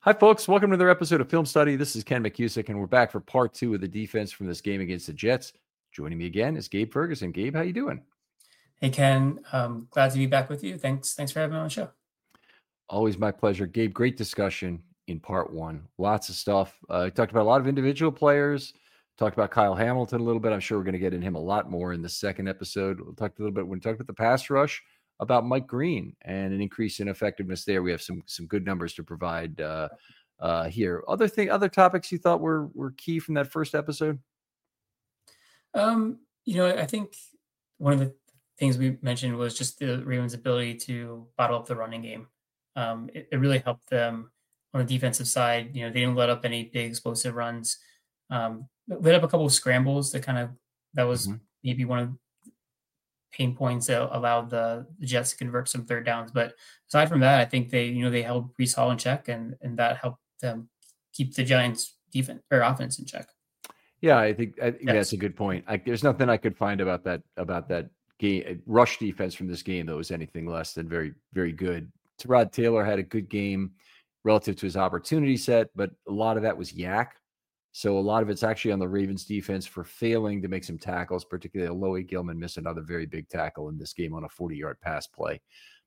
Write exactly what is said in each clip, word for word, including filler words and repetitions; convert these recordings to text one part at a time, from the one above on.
Hi, folks. Welcome to another episode of Film Study. This is Ken McCusick, and we're back for part two of the defense from this game against the Jets. Joining me again is Gabe Ferguson. Gabe, how you doing? Hey, Ken. Um, glad to be back with you. Thanks. Thanks for having me on the show. Always my pleasure. Gabe, great discussion in part one. Lots of stuff. Uh, talked about a lot of individual players. Talked about Kyle Hamilton a little bit. I'm sure we're going to get in him a lot more in the second episode. We'll talk a little bit when we talked about the pass rush, about Mike Green and an increase in effectiveness there. We have some some good numbers to provide uh, uh, here. Other thing, other topics you thought were were key from that first episode? Um, you know, I think one of the things we mentioned was just the Ravens' ability to bottle up the running game. Um, it, it really helped them on the defensive side. You know, they didn't let up any big explosive runs. Um, let up a couple of scrambles that kind of that was Mm-hmm. maybe one of the pain points that allowed the, the Jets to convert some third downs. But aside from that, I think they you know they held Brees Hall in check, and and that helped them keep the Giants' defense or offense in check. Yeah, I think I think that's Yes. a good point. I, there's nothing I could find about that about that game rush defense from this game that was anything less than very very good. Tyrod Taylor had a good game relative to his opportunity set, but a lot of that was yak. So a lot of it's actually on the Ravens defense for failing to make some tackles, particularly Alohi Gilman missed another very big tackle in this game on a forty-yard pass play.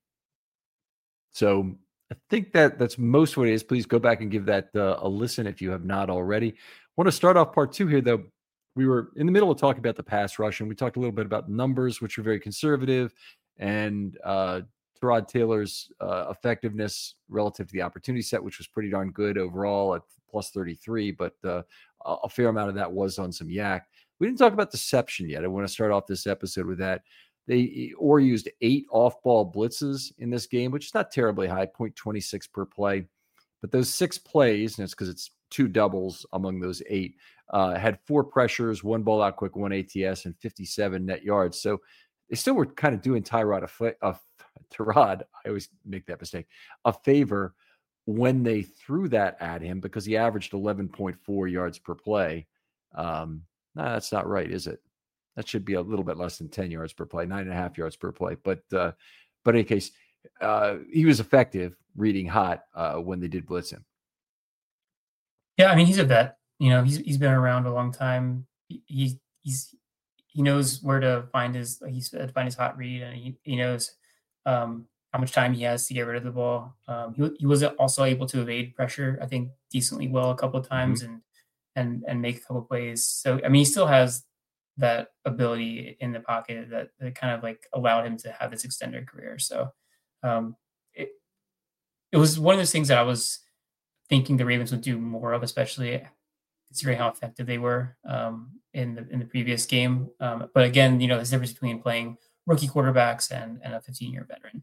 So I think that that's most what it is. Please go back and give that uh, a listen if you have not already. I want to start off part two here, though. We were in the middle of talking about the pass rush, and we talked a little bit about numbers, which are very conservative, and uh, Tyrod Taylor's uh, effectiveness relative to the opportunity set, which was pretty darn good overall at plus thirty-three, but uh, a fair amount of that was on some yak. We didn't talk about deception yet. I want to start off this episode with that. They or used eight off-ball blitzes in this game, which is not terribly high, zero point two six per play. But those six plays, and it's because it's two doubles among those eight, uh, had four pressures, one ball out quick, one A T S, and fifty-seven net yards. So they still were kind of doing Tyrod a, a Tyrod, I always make that mistake, a favor when they threw that at him because he averaged eleven point four yards per play. Um, no, nah, that's not right, is it? That should be a little bit less than ten yards per play, nine and a half yards per play. But uh, but in any case, uh, he was effective reading hot uh, when they did blitz him. Yeah, I mean, he's a vet. You know, he's he's been around a long time. He, he he's he knows where to find his like he's find his hot read, and he he knows um, how much time he has to get rid of the ball. Um, he he was also able to evade pressure, I think, decently well a couple of Mm-hmm. times, and and and make a couple plays. So I mean, he still has that ability in the pocket that, that kind of like allowed him to have this extended career. So um, it it was one of those things that I was thinking the Ravens would do more of, especially considering how effective they were um, in the in the previous game. Um, but again, you know, there's a difference between playing rookie quarterbacks and and a fifteen year veteran.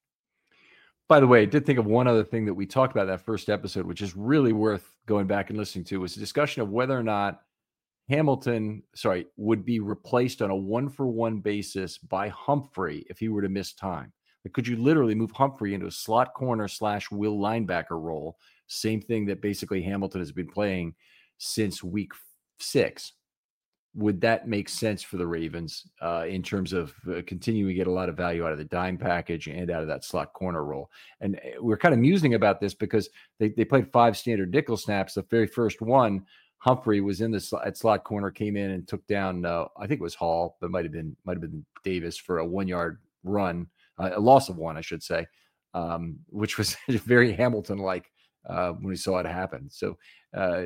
By the way, I did think of one other thing that we talked about in that first episode, which is really worth going back and listening to, was a discussion of whether or not Hamilton, sorry, would be replaced on a one-for-one basis by Humphrey if he were to miss time. But could you literally move Humphrey into a slot corner slash will linebacker role? Same thing that basically Hamilton has been playing since week six. Would that make sense for the Ravens uh, in terms of uh, continuing to get a lot of value out of the dime package and out of that slot corner role? And we're kind of musing about this because they, they played five standard nickel snaps. The very first one, Humphrey was in the at slot corner, came in and took down, uh, I think it was Hall, but might have been might have been Davis for a one yard run, uh, a loss of one, I should say, um, which was very Hamilton like uh, when we saw it happen. So uh,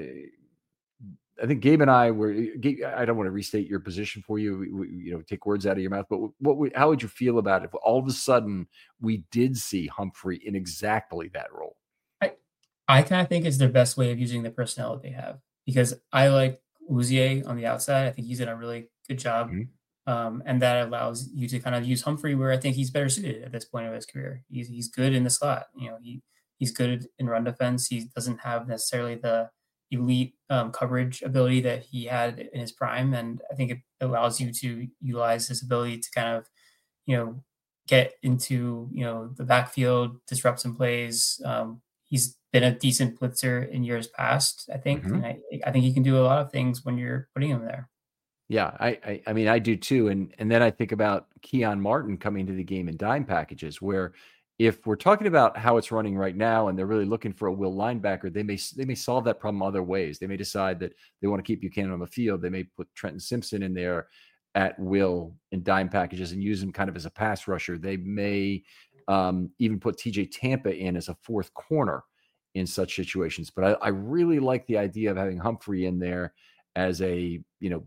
I think Gabe and I were. I don't want to restate your position for you. We, we, you know, take words out of your mouth. But what? How would you feel about it if all of a sudden we did see Humphrey in exactly that role? I I kind of think it's their best way of using the personnel that they have because I like Uzier on the outside. I think he's done a really good job. Mm-hmm. Um, and that allows you to kind of use Humphrey where I think he's better suited at this point of his career. He's he's good in the slot. You know, he he's good in run defense. He doesn't have necessarily the elite um, coverage ability that he had in his prime, and I think it allows you to utilize his ability to kind of you know get into you know the backfield, disrupt some plays. Um, he's been a decent blitzer in years past, I think, Mm-hmm. and I I think he can do a lot of things when you're putting him there. Yeah, I, I, I mean, I do too, and and then I think about Keon Martin coming to the game in dime packages, where if we're talking about how it's running right now and they're really looking for a will linebacker, they may they may solve that problem other ways. They may decide that they want to keep Buchanan on the field. They may put Trenton Simpson in there at will in dime packages and use him kind of as a pass rusher. They may um, even put T J Tampa in as a fourth corner in such situations. But I, I really like the idea of having Humphrey in there as a, you know,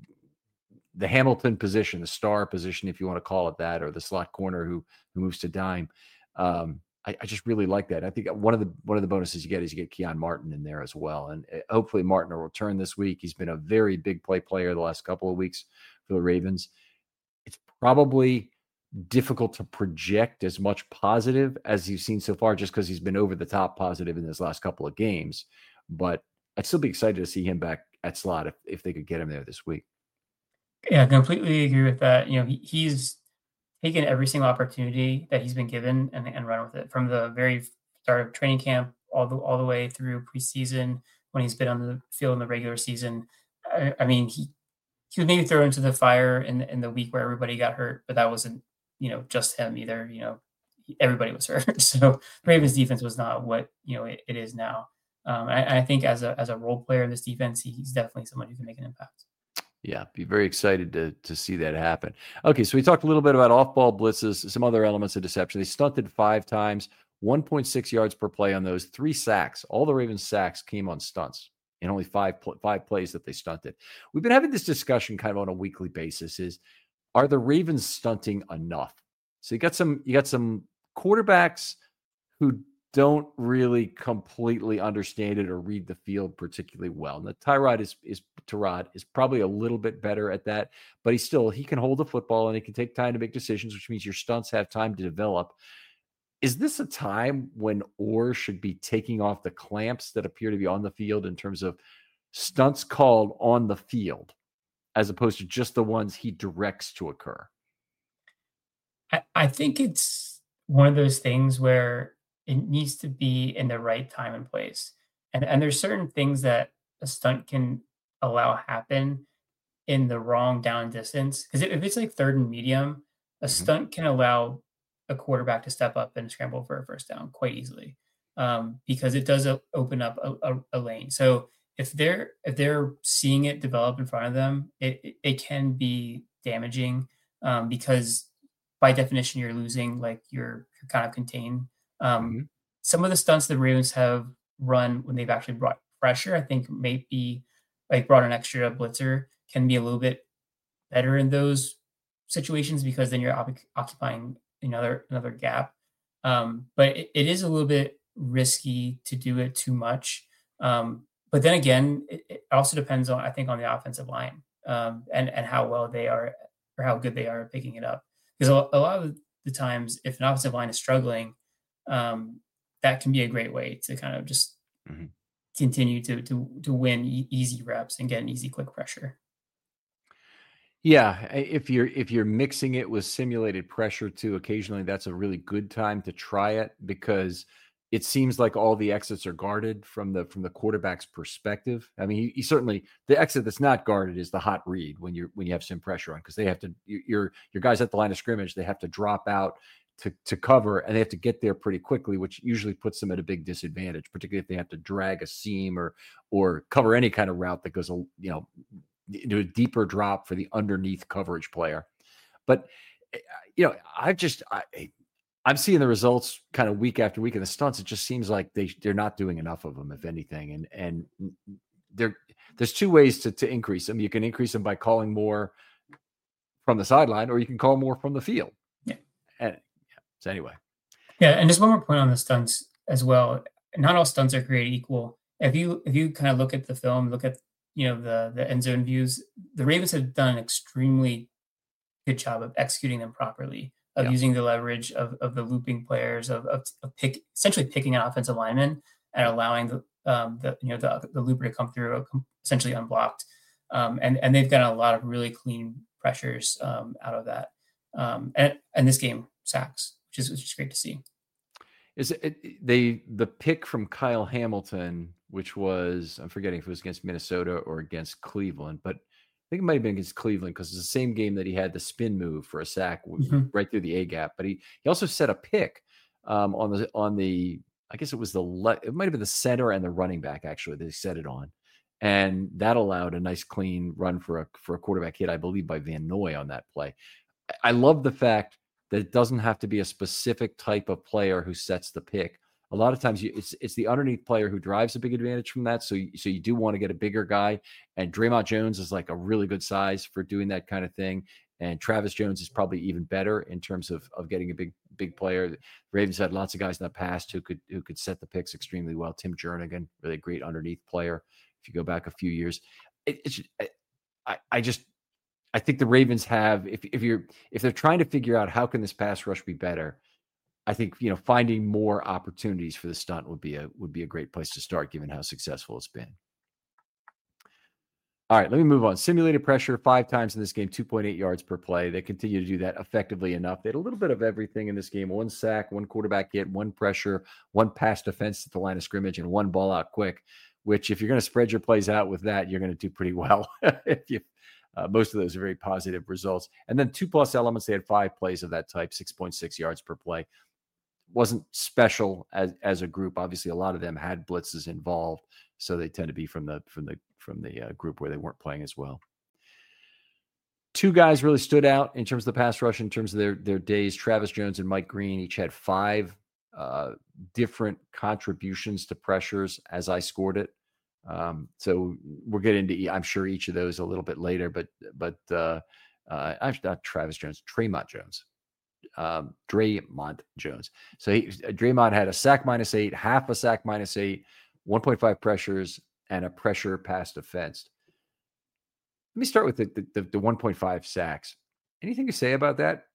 the Hamilton position, the star position, if you want to call it that, or the slot corner who who moves to dime. Um, I, I just really like that. I think one of the one of the bonuses you get is you get Keon Martin in there as well, and hopefully Martin will return this week. He's been a very big play player the last couple of weeks for the Ravens. It's probably difficult to project as much positive as you've seen so far, just because he's been over the top positive in his last couple of games. But I'd still be excited to see him back at slot if, if they could get him there this week. Yeah, I completely agree with that. You know, he, he's taken every single opportunity that he's been given and, and run with it from the very start of training camp all the all the way through preseason when he's been on the field in the regular season. I, I mean, he he was maybe thrown into the fire in in the week where everybody got hurt, but that wasn't, you know, just him either. You know, everybody was hurt. So Ravens defense was not what, you know, it, it is now. Um, I, I think as a as a role player in this defense, he's definitely someone who can make an impact. Yeah, be very excited to to see that happen. Okay, so we talked a little bit about off-ball blitzes, some other elements of deception. They stunted five times, one point six yards per play on those, three sacks. All the Ravens sacks came on stunts, and only five five plays that they stunted. We've been having this discussion kind of on a weekly basis: is are the Ravens stunting enough? So you got some you got some quarterbacks who don't really completely understand it or read the field particularly well. And the Tyrod is is Tyrod is probably a little bit better at that, but he still he can hold the football and he can take time to make decisions, which means your stunts have time to develop. Is this a time when Orr should be taking off the clamps that appear to be on the field in terms of stunts called on the field, as opposed to just the ones he directs to occur? I, I think it's one of those things where it needs to be in the right time and place. And and there's certain things that a stunt can allow happen in the wrong down distance. Because if it's like third and medium, a Mhm. stunt can allow a quarterback to step up and scramble for a first down quite easily, um, because it does o- open up a, a, a lane. So if they're if they're seeing it develop in front of them, it it, it can be damaging, um, because by definition you're losing like you're you're kind of contained. Um, Mhm. some of the stunts the Ravens have run when they've actually brought pressure, I think, maybe like brought an extra blitzer can be a little bit better in those situations because then you're occup- occupying another another gap. Um, but it, it is a little bit risky to do it too much. Um, but then again, it, it also depends on I think on the offensive line, um, and and how well they are or how good they are at picking it up. Because a, a lot of the times, if an offensive line is struggling, um, that can be a great way to kind of just Mhm. continue to to to win e- easy reps and get an easy quick pressure. Yeah, i- if you're if you're mixing it with simulated pressure too, occasionally that's a really good time to try it because it seems like all the exits are guarded from the from the quarterback's perspective. I mean, he, he certainly the exit that's not guarded is the hot read when you're when you have some pressure on because they have to you- your your guys at the line of scrimmage they have to drop out to to cover and they have to get there pretty quickly, which usually puts them at a big disadvantage, particularly if they have to drag a seam or or cover any kind of route that goes a you know do a deeper drop for the underneath coverage player. But eh, you know, I've just I, I'm seeing the results kind of week after week in the stunts. It just seems like they they're not doing enough of them, if anything. And and there there's two ways to to increase them. You can increase them by calling more from the sideline, or you can call more from the field. Yeah. And yeah, so anyway, Yeah, and just one more point on the stunts as well. Not all stunts are created equal. If you if you kind of look at the film, look at you know the the end zone views, the Ravens have done an extremely good job of executing them properly, of yeah, using the leverage of of the looping players, of of, of pick essentially picking an offensive lineman and yeah. allowing the um the you know the the looper to come through uh, com- essentially unblocked. Um, and and they've gotten a lot of really clean pressures um, out of that. Um, and and this game sacks, which is which is great to see. Is it, it they the pick from Kyle Hamilton, which was I'm forgetting if it was against Minnesota or against Cleveland, but I think it might have been against Cleveland because it's the same game that he had the spin move for a sack w- Mhm. right through the A gap. But he he also set a pick um, on the on the I guess it was the le- it might have been the center and the running back actually they set it on, and that allowed a nice clean run for a for a quarterback hit, I believe, by Van Noy on that play. I love the fact that it doesn't have to be a specific type of player who sets the pick. A lot of times you, it's it's the underneath player who drives a big advantage from that. So you, so you do want to get a bigger guy, and Draymond Jones is like a really good size for doing that kind of thing. And Travis Jones is probably even better in terms of of getting a big big player. Ravens had lots of guys in the past who could who could set the picks extremely well. Tim Jernigan, really great underneath player. If you go back a few years, it, it's I I just I think the Ravens have if if you're if they're trying to figure out how can this pass rush be better. I think, you know, finding more opportunities for the stunt would be a would be a great place to start, given how successful it's been. All right, let me move on. Simulated pressure five times in this game, two point eight yards per play. They continue to do that effectively enough. They had a little bit of everything in this game: one sack, one quarterback hit, one pressure, one pass defense at the line of scrimmage, and one ball out quick. Which, if you're going to spread your plays out with that, you're going to do pretty well. if you Uh, most of those are very positive results. And then two plus elements. They had five plays of that type, six point six yards per play. Wasn't special as as a group. Obviously, a lot of them had blitzes involved, so they tend to be from the from the from the uh, group where they weren't playing as well. Two guys really stood out in terms of the pass rush in terms of their their days. Travis Jones and Mike Green each had five uh, different contributions to pressures as I scored it. Um, so we'll get into, I'm sure, each of those a little bit later, but, but, uh, uh, I'm not Travis Jones, Draymond Jones, um, Draymond Jones. So he, Draymond had a sack minus eight, half a sack minus eight, one point five pressures, and a pressure pass defense. Let me start with the, the, the one point five sacks. Anything to say about that?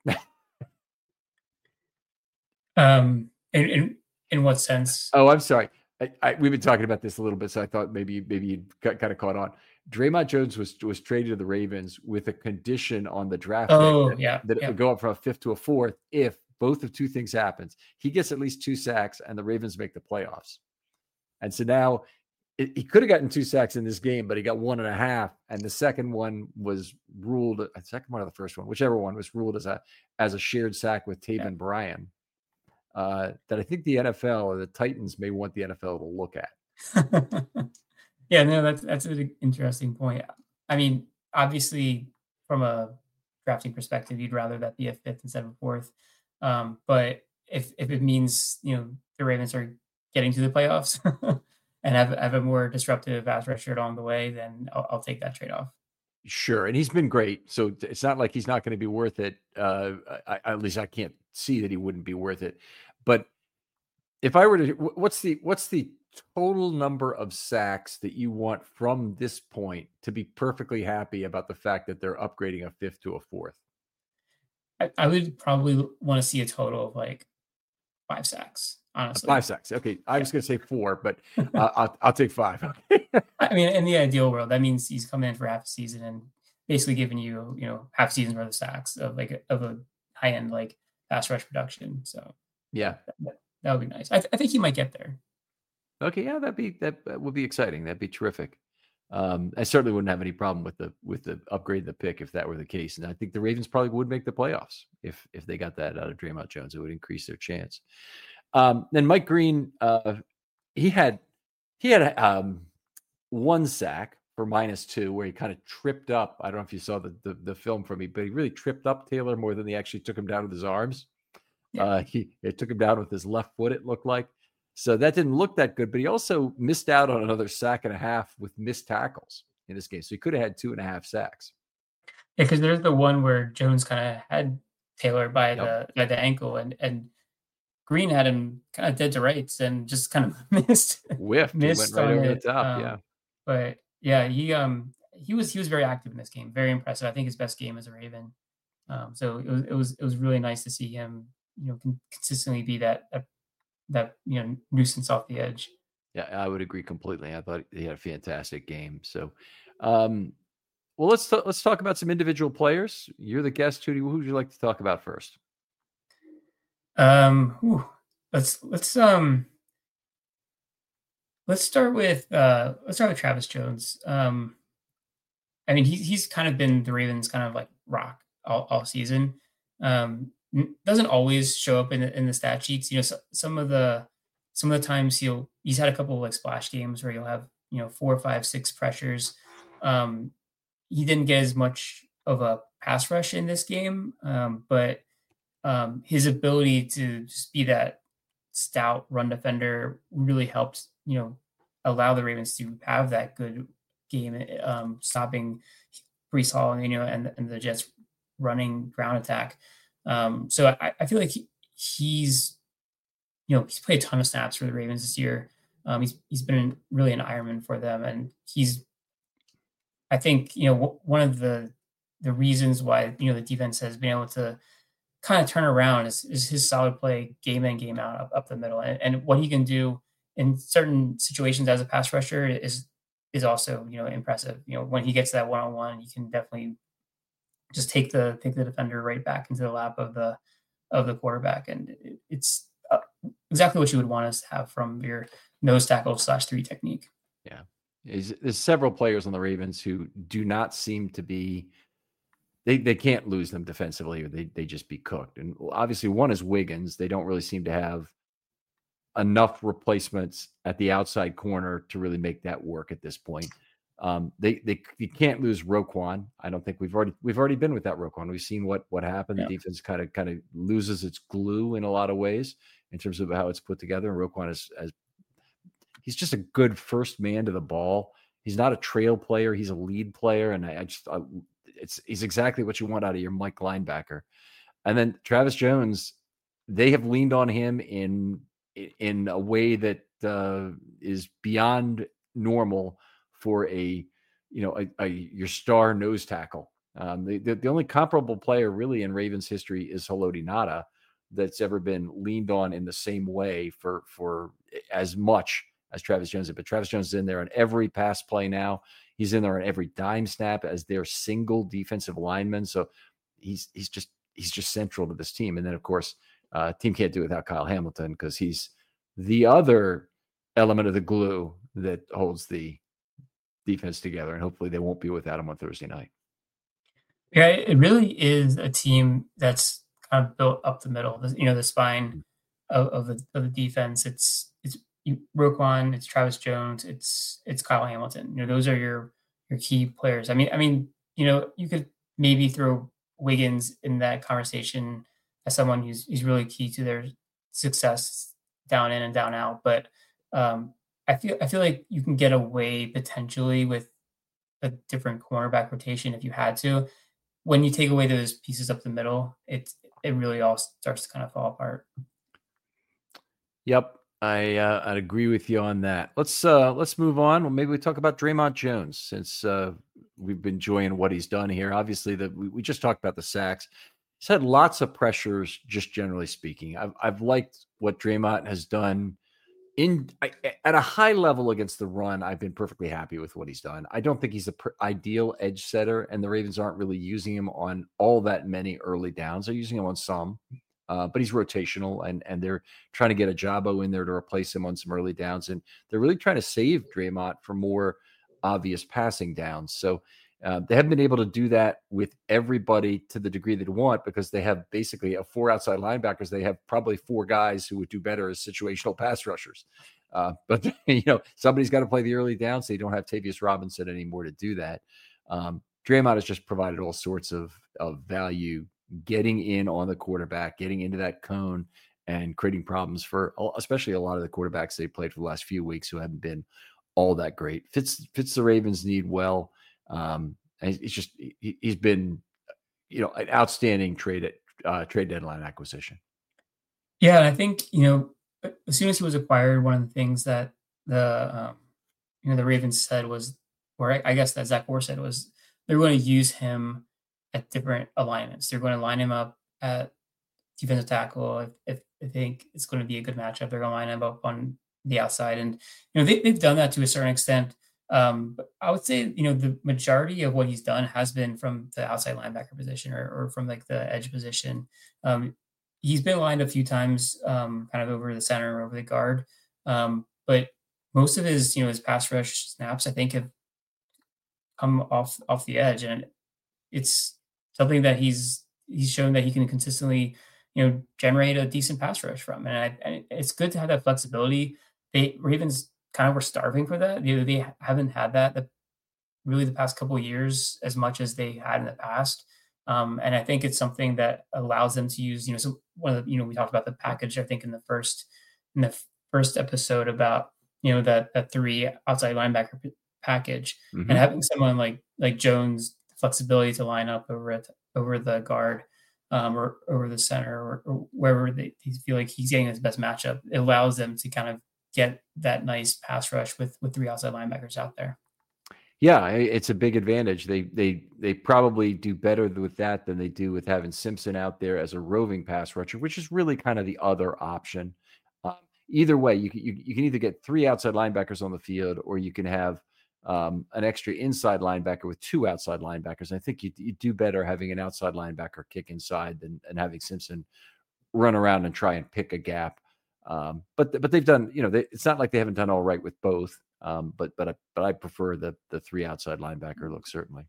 um, in, in, in what sense? Oh, I'm sorry. I, I, we've been talking about this a little bit, so I thought maybe maybe you got kind of caught on. Draymond Jones was was traded to the Ravens with a condition on the draft oh, pick that, yeah, that it yeah. would go up from a fifth to a fourth if both of two things happens. He gets at least two sacks, and the Ravens make the playoffs. And so now it, he could have gotten two sacks in this game, but he got one and a half, and the second one was ruled. The second one or the first one, whichever one, was ruled as a as a shared sack with Taven yeah. Bryan. Uh, that I think the N F L or the Titans may want the N F L to look at. yeah, no, that's that's an interesting point. I mean, obviously, from a drafting perspective, you'd rather that be a fifth instead of a fourth. Um, but if if it means, you know, the Ravens are getting to the playoffs and have have a more disruptive pass rusher along the way, then I'll, I'll take that trade off. Sure, and he's been great, so it's not like he's not going to be worth it. Uh, I, at least I can't see that he wouldn't be worth it. But if I were to, what's the what's the total number of sacks that you want from this point to be perfectly happy about the fact that they're upgrading a fifth to a fourth? I, I would probably want to see a total of like five sacks. Honestly, five sacks. Okay, I yeah. was going to say four, but uh, I'll I'll take five. Okay. I mean, in the ideal world, that means he's coming in for half a season and basically giving you, you know, half season's worth of sacks of like a, of a high end like pass rush production. So yeah, that, that would be nice. I, th- I think he might get there. Okay, yeah, that'd be that, that would be exciting. That'd be terrific. Um, I certainly wouldn't have any problem with the with the upgrade the pick if that were the case, and I think the Ravens probably would make the playoffs if if they got that out of Draymond Jones. It would increase their chance. Um, then Mike Green, uh, he had he had um, one sack for minus two where he kind of tripped up. I don't know if you saw the, the the film from me, but he really tripped up Taylor more than he actually took him down with his arms. Yeah. Uh, he it took him down with his left foot. It looked like. So that didn't look that good, but he also missed out on another sack and a half with missed tackles in this game. So he could have had two and a half sacks. Yeah, because there's the one where Jones kind of had Taylor by yep. the by the ankle, and and Green had him kind of dead to rights and just kind of missed, whiffed, missed went right over it. the top. Um, yeah, but yeah, he um he was he was very active in this game, very impressive. I think his best game as a Raven. Um, so it was it was it was really nice to see him, you know, con- consistently be that. that that, you know, nuisance off the edge. Yeah, I would agree completely. I thought he had a fantastic game. So, um, well, let's, t- let's talk about some individual players. You're the guest. Who, do you, who would you like to talk about first? Um, whew, let's, let's, um, let's start with, uh, let's start with Travis Jones. Um, I mean, he's, he's kind of been the Ravens kind of like rock all, all season. Um, N- Doesn't always show up in the, in the stat sheets. You know, so, some of the some of the times he'll he's had a couple of like splash games where you'll have you know four, five, six pressures. Um, he didn't get as much of a pass rush in this game, um, but um, his ability to just be that stout run defender really helped, you know, allow the Ravens to have that good game, um, stopping Brees Hall, you know, and and the Jets running ground attack. Um, so I, I feel like he, he's, you know, he's played a ton of snaps for the Ravens this year. Um, he's he's been really an Ironman for them, and he's I think you know w- one of the the reasons why you know the defense has been able to kind of turn around is, is his solid play game in game out up, up the middle, and, and what he can do in certain situations as a pass rusher is is also you know impressive. You know when he gets that one on one, he can definitely just take the take the defender right back into the lap of the of the quarterback, and it, it's uh, exactly what you would want us to have from your nose tackle slash three technique. Yeah. Is there's several players on the Ravens who do not seem to be they they can't lose them defensively, or they they just be cooked. And obviously one is Wiggins. They don't really seem to have enough replacements at the outside corner to really make that work at this point. Um, they they you can't lose Roquan. I don't think we've already we've already been with that Roquan. We've seen what what happened. Yeah. The defense kind of kind of loses its glue in a lot of ways in terms of how it's put together. And Roquan is as he's just a good first man to the ball. He's not a trail player. He's a lead player, and I, I just I, it's he's exactly what you want out of your Mike linebacker. And then Travis Jones, they have leaned on him in in a way that uh, is beyond normal for a you know a, a your star nose tackle. Um, the, the the only comparable player really in Ravens history is Haloti Ngata that's ever been leaned on in the same way for for as much as Travis Jones. But Travis Jones is in there on every pass play now. He's in there on every dime snap as their single defensive lineman. So he's he's just he's just central to this team. And then of course, uh, team can't do it without Kyle Hamilton because he's the other element of the glue that holds the defense together. And hopefully they won't be without him on Thursday night. Yeah, it really is a team that's kind of built up the middle. The, you know, the spine of, of the of the defense. It's it's you- Roquan, it's Travis Jones, it's it's Kyle Hamilton. You know, those are your your key players. I mean, I mean, you know, you could maybe throw Wiggins in that conversation as someone who's who's really key to their success down in and down out. But um, I feel I feel like you can get away potentially with a different cornerback rotation if you had to. When you take away those pieces up the middle, it it really all starts to kind of fall apart. Yep. I uh, I'd agree with you on that. Let's uh, let's move on. Well, maybe we talk about Draymond Jones since uh, we've been enjoying what he's done here. Obviously, that we, we just talked about the sacks. He's had lots of pressures, just generally speaking. I've I've liked what Draymond has done in I, at a high level against the run. I've been perfectly happy with what he's done. I don't think he's the per- ideal edge setter, and the Ravens aren't really using him on all that many early downs. They're using him on some. Uh, but he's rotational, and and they're trying to get a Jabo in there to replace him on some early downs, and they're really trying to save Draymond for more obvious passing downs. So uh, they haven't been able to do that with everybody to the degree they want because they have basically a four outside linebackers. They have probably four guys who would do better as situational pass rushers. Uh, but you know somebody's got to play the early downs. So they don't have Tavius Robinson anymore to do that. Um, Draymond has just provided all sorts of of value getting in on the quarterback, getting into that cone and creating problems for especially a lot of the quarterbacks they played for the last few weeks who haven't been all that great. Fits fits the Ravens need well. Um, and it's just he, he's been, you know, an outstanding trade uh, trade deadline acquisition. Yeah, and I think you know as soon as he was acquired, one of the things that the um, you know the Ravens said was, or I, I guess that Zach Orr said was, they're going to use him at different alignments. They're going to line him up at defensive tackle if, if they think it's going to be a good matchup. They're going to line him up on the outside, and you know they, they've done that to a certain extent. Um, but I would say you know the majority of what he's done has been from the outside linebacker position or, or from like the edge position. Um, he's been lined a few times, um, kind of over the center, over the guard, um, but most of his you know his pass rush snaps I think have come off off the edge, and it's something that he's he's shown that he can consistently you know, generate a decent pass rush from. And, I, and it's good to have that flexibility. They Ravens kind of were starving for that. You know, they haven't had that the, really the past couple of years as much as they had in the past. Um, and I think it's something that allows them to use, you know, so one of the, you know, we talked about the package, I think in the first, in the first episode about, you know, that, that three outside linebacker p- package Mm-hmm. and having someone like, like Jones, flexibility to line up over it, over the guard, um, or over the center or, or wherever they, they feel like he's getting his best matchup. It allows them to kind of get that nice pass rush with, with three outside linebackers out there. Yeah, it's a big advantage. They they they probably do better with that than they do with having Simpson out there as a roving pass rusher, which is really kind of the other option. Um, either way, you can you, you can either get three outside linebackers on the field, or you can have um, an extra inside linebacker with two outside linebackers. And I think you you do better having an outside linebacker kick inside than, than having Simpson run around and try and pick a gap. Um, but but they've done, you know, they, it's not like they haven't done all right with both. Um, but but I, but I prefer the the three outside linebacker look, certainly.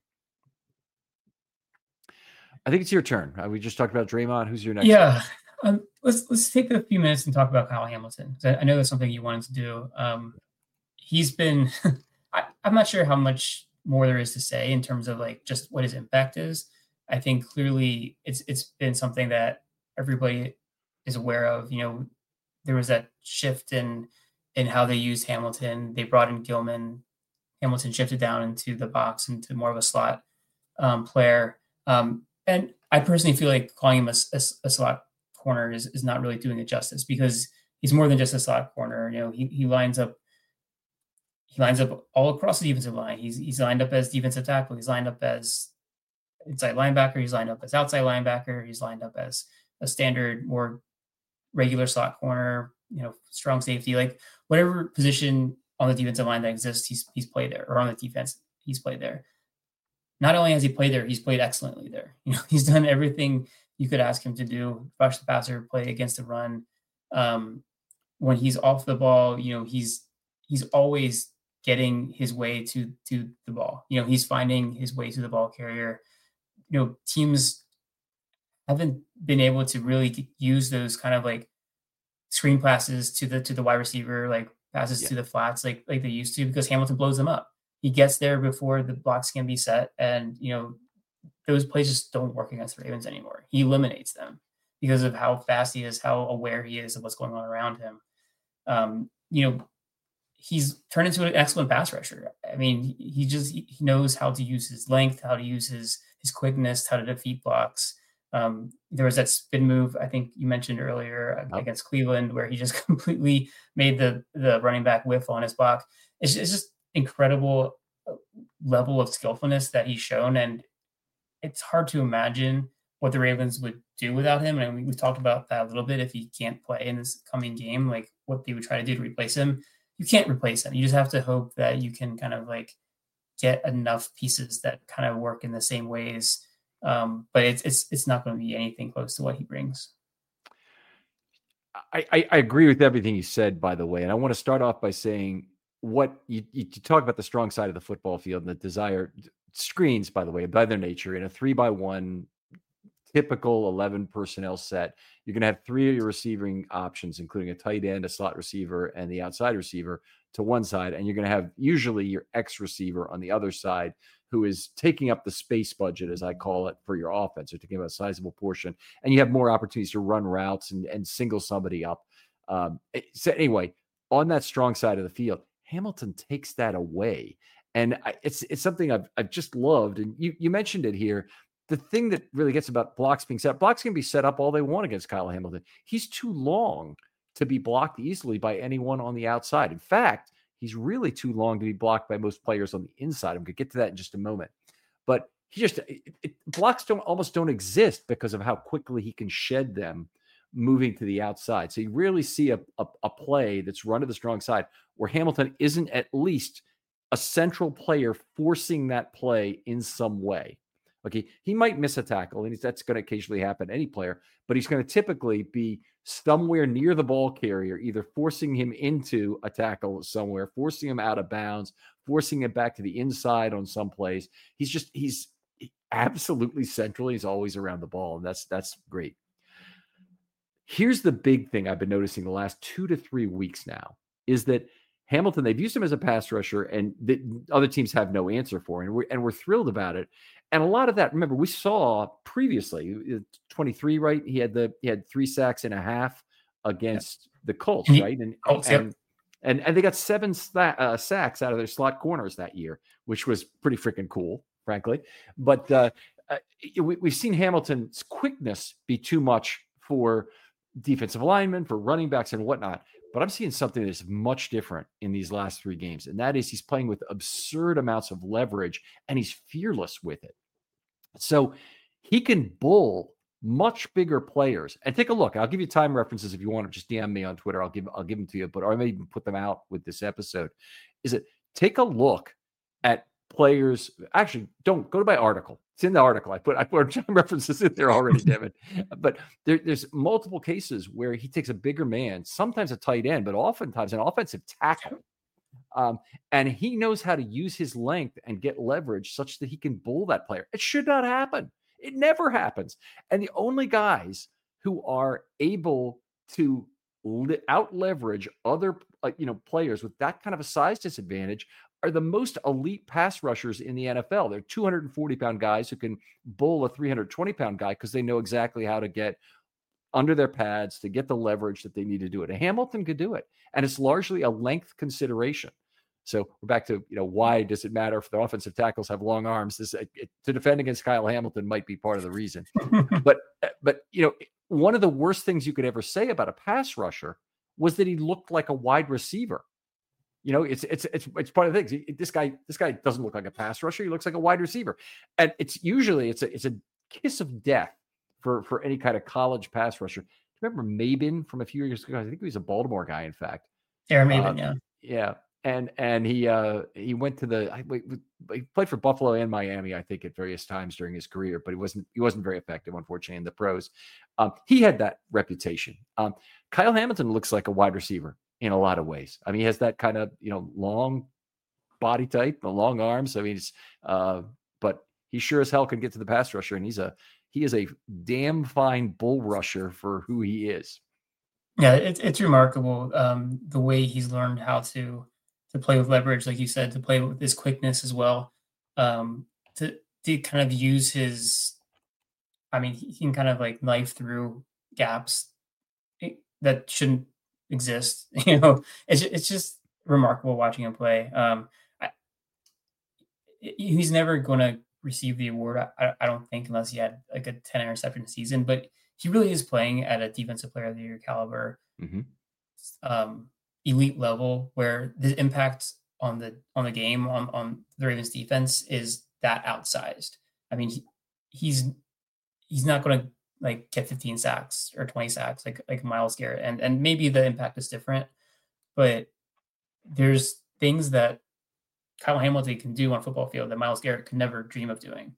I think it's your turn. Uh, we just talked about Draymond. Who's your next? Yeah, um, let's let's take a few minutes and talk about Kyle Hamilton. I, I know that's something you wanted to do. Um, he's been. I, I'm not sure how much more there is to say in terms of like just what his impact is. I think clearly it's it's been something that everybody is aware of. You know, there was that shift in in how they used Hamilton. They brought in Gilman. Hamilton shifted down into the box into more of a slot um, player. Um, and I personally feel like calling him a, a, a slot corner is, is not really doing it justice because he's more than just a slot corner. You know, he, he lines up he lines up all across the defensive line. He's he's lined up as defensive tackle. He's lined up as inside linebacker. He's lined up as outside linebacker. He's lined up as a standard, more regular slot corner. You know, strong safety, like whatever position on the defensive line that exists, he's he's played there, or on the defense, he's played there. Not only has he played there, he's played excellently there. You know, he's done everything you could ask him to do: rush the passer, play against the run. Um, when he's off the ball, you know, he's he's always getting his way to to the ball. You know, he's finding his way to the ball carrier. You know, teams haven't been able to really use those kind of like screen passes to the to the wide receiver, like passes yeah. to the flats, like like they used to, because Hamilton blows them up. He gets there before the blocks can be set, and you know those plays just don't work against the Ravens anymore. He eliminates them because of how fast he is, how aware he is of what's going on around him. Um, you know, he's turned into an excellent pass rusher. I mean, he just he knows how to use his length, how to use his his quickness, how to defeat blocks. Um, there was that spin move I think you mentioned earlier oh. against Cleveland, where he just completely made the the running back whiff on his block. It's, it's just incredible level of skillfulness that he's shown, and it's hard to imagine what the Ravens would do without him. And we, we talked about that a little bit. If he can't play in this coming game, like what they would try to do to replace him. You can't replace him. You just have to hope that you can kind of like get enough pieces that kind of work in the same ways. Um, but it's it's it's not going to be anything close to what he brings. I, I, I agree with everything you said, by the way. And I want to start off by saying what you, you talk about the strong side of the football field and the desire screens, by the way, by their nature, in a three by one typical eleven personnel set. You're going to have three of your receiving options, including a tight end, a slot receiver, and the outside receiver to one side. And you're going to have usually your X receiver on the other side, who is taking up the space budget, as I call it, for your offense. You're taking up a sizable portion, and you have more opportunities to run routes and, and single somebody up. Um, so anyway, on that strong side of the field, Hamilton takes that away. And I, it's it's something I've I've just loved. And you you mentioned it here. The thing that really gets about blocks being set, blocks can be set up all they want against Kyle Hamilton. He's too long to be blocked easily by anyone on the outside. In fact, he's really too long to be blocked by most players on the inside. I'm going to get to that in just a moment. But he just it, it, blocks don't almost don't exist because of how quickly he can shed them moving to the outside. So you rarely see a, a, a play that's run to the strong side where Hamilton isn't at least a central player forcing that play in some way. Okay, he might miss a tackle, and that's going to occasionally happen to any player, but he's going to typically be somewhere near the ball carrier, either forcing him into a tackle somewhere, forcing him out of bounds, forcing him back to the inside on some plays. He's just, he's absolutely central. He's always around the ball, and that's that's great. Here's the big thing I've been noticing the last two to three weeks now is that Hamilton, they've used him as a pass rusher, and the other teams have no answer for him, and we're, and we're thrilled about it. And a lot of that, remember, we saw previously, twenty-three, right? He had the he had three sacks and a half against yeah. the Colts, he, right? And, Colts, and, yep. and and they got seven sla- uh, sacks out of their slot corners that year, which was pretty freaking cool, frankly. But uh, uh, we, we've seen Hamilton's quickness be too much for defensive linemen, for running backs and whatnot. But I'm seeing something that's much different in these last three games. And that is he's playing with absurd amounts of leverage and he's fearless with it. So he can bull much bigger players. And take a look. I'll give you time references if you want to just D M me on Twitter. I'll give I'll give them to you, but or I may even put them out with this episode. Is it take a look at players. Actually, don't go to my article. It's in the article. I put I put time references in there already, Devin. But there, there's multiple cases where he takes a bigger man, sometimes a tight end, but oftentimes an offensive tackle. Um, and he knows how to use his length and get leverage such that he can bull that player. It should not happen. It never happens. And the only guys who are able to li- out leverage other uh, you know players with that kind of a size disadvantage are the most elite pass rushers in the N F L. They're two hundred forty pound guys who can bull a three hundred twenty pound guy because they know exactly how to get under their pads to get the leverage that they need to do it. And Hamilton could do it. And it's largely a length consideration. So we're back to, you know, why does it matter if the offensive tackles have long arms? This it, to defend against Kyle Hamilton might be part of the reason. but, but, you know, one of the worst things you could ever say about a pass rusher was that he looked like a wide receiver. You know, it's, it's, it's, it's part of the things. This guy, this guy doesn't look like a pass rusher. He looks like a wide receiver. And it's usually, it's a, it's a kiss of death for, for any kind of college pass rusher. Remember Mabin from a few years ago? I think he was a Baltimore guy, in fact. Aaron Mabin, uh, yeah. Yeah. And and he uh, he went to the I, he played for Buffalo and Miami, I think, at various times during his career, but he wasn't he wasn't very effective, unfortunately, in the pros. Um, he had that reputation. Um, Kyle Hamilton looks like a wide receiver in a lot of ways. I mean, he has that kind of you know long body type, the long arms. I mean, it's uh, but he sure as hell can get to the pass rusher, and he's a he is a damn fine bull rusher for who he is. Yeah, it's it's remarkable um, the way he's learned how to. to play with leverage, like you said, to play with his quickness as well, um, to to kind of use his, I mean, he can kind of like knife through gaps that shouldn't exist. You know, it's it's just remarkable watching him play. Um, I, he's never going to receive the award, I, I don't think, unless he had like a ten interception season. But he really is playing at a defensive player of the year caliber. Mm-hmm. Um, elite level where the impact on the on the game on on the Ravens defense is that outsized. I mean, he, he's he's not going to like get fifteen sacks or twenty sacks like like Myles Garrett, and and maybe the impact is different, but there's things that Kyle Hamilton can do on a football field that Myles Garrett could never dream of doing.